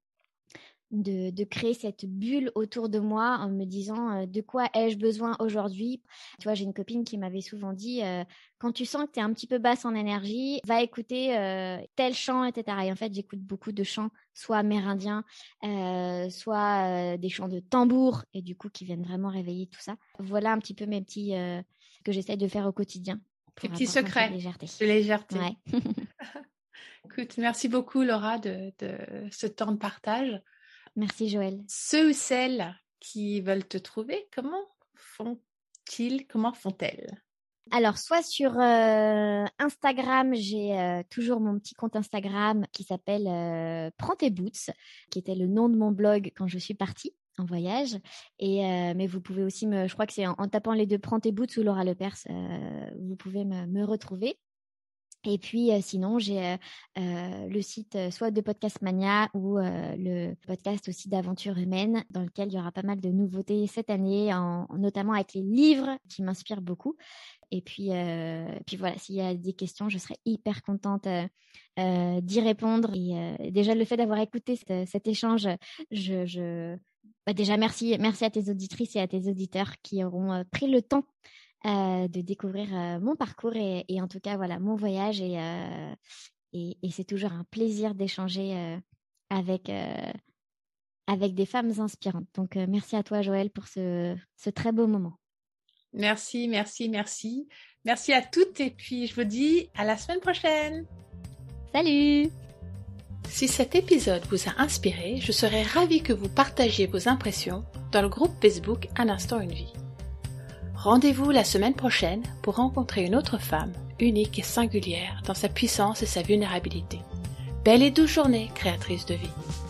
de, de créer cette bulle autour de moi en me disant euh, de quoi ai-je besoin aujourd'hui. Tu vois, j'ai une copine qui m'avait souvent dit euh, quand tu sens que tu es un petit peu basse en énergie, va écouter euh, tel chant, et cetera. Et en fait, j'écoute beaucoup de chants, soit amérindiens, euh, soit euh, des chants de tambour, et du coup, qui viennent vraiment réveiller tout ça. Voilà un petit peu mes petits euh, que j'essaie de faire au quotidien. Tes petits secrets de légèreté. De légèreté. Ouais. Écoute, merci beaucoup Laura de, de ce temps de partage. Merci Joël. Ceux ou celles qui veulent te trouver, comment font-ils, comment font-elles? Alors, soit sur euh, Instagram, j'ai euh, toujours mon petit compte Instagram qui s'appelle euh, Prends tes boots, qui était le nom de mon blog quand je suis partie en voyage. Et euh, mais vous pouvez aussi me, je crois que c'est en, en tapant les deux Prends tes boots ou Laura Lepers, euh, vous pouvez me, me retrouver. Et puis euh, sinon, j'ai euh, euh, le site euh, soit de Podcast Mania ou euh, le podcast aussi d'Aventure Humaine, dans lequel il y aura pas mal de nouveautés cette année, en, notamment avec les livres qui m'inspirent beaucoup. Et puis, euh, puis voilà, s'il y a des questions, je serai hyper contente euh, euh, d'y répondre. Et euh, déjà, le fait d'avoir écouté cet, cet échange, je, je... Bah, déjà, merci, merci à tes auditrices et à tes auditeurs qui auront euh, pris le temps Euh, de découvrir euh, mon parcours et, et en tout cas voilà mon voyage et, euh, et, et c'est toujours un plaisir d'échanger euh, avec, euh, avec des femmes inspirantes. Donc euh, merci à toi Joël pour ce, ce très beau moment. Merci, merci, merci. Merci à toutes et puis je vous dis à la semaine prochaine. Salut! Si cet épisode vous a inspiré, je serais ravie que vous partagiez vos impressions dans le groupe Facebook Un instant une vie. Rendez-vous la semaine prochaine pour rencontrer une autre femme, unique et singulière dans sa puissance et sa vulnérabilité. Belle et douce journée, créatrice de vie.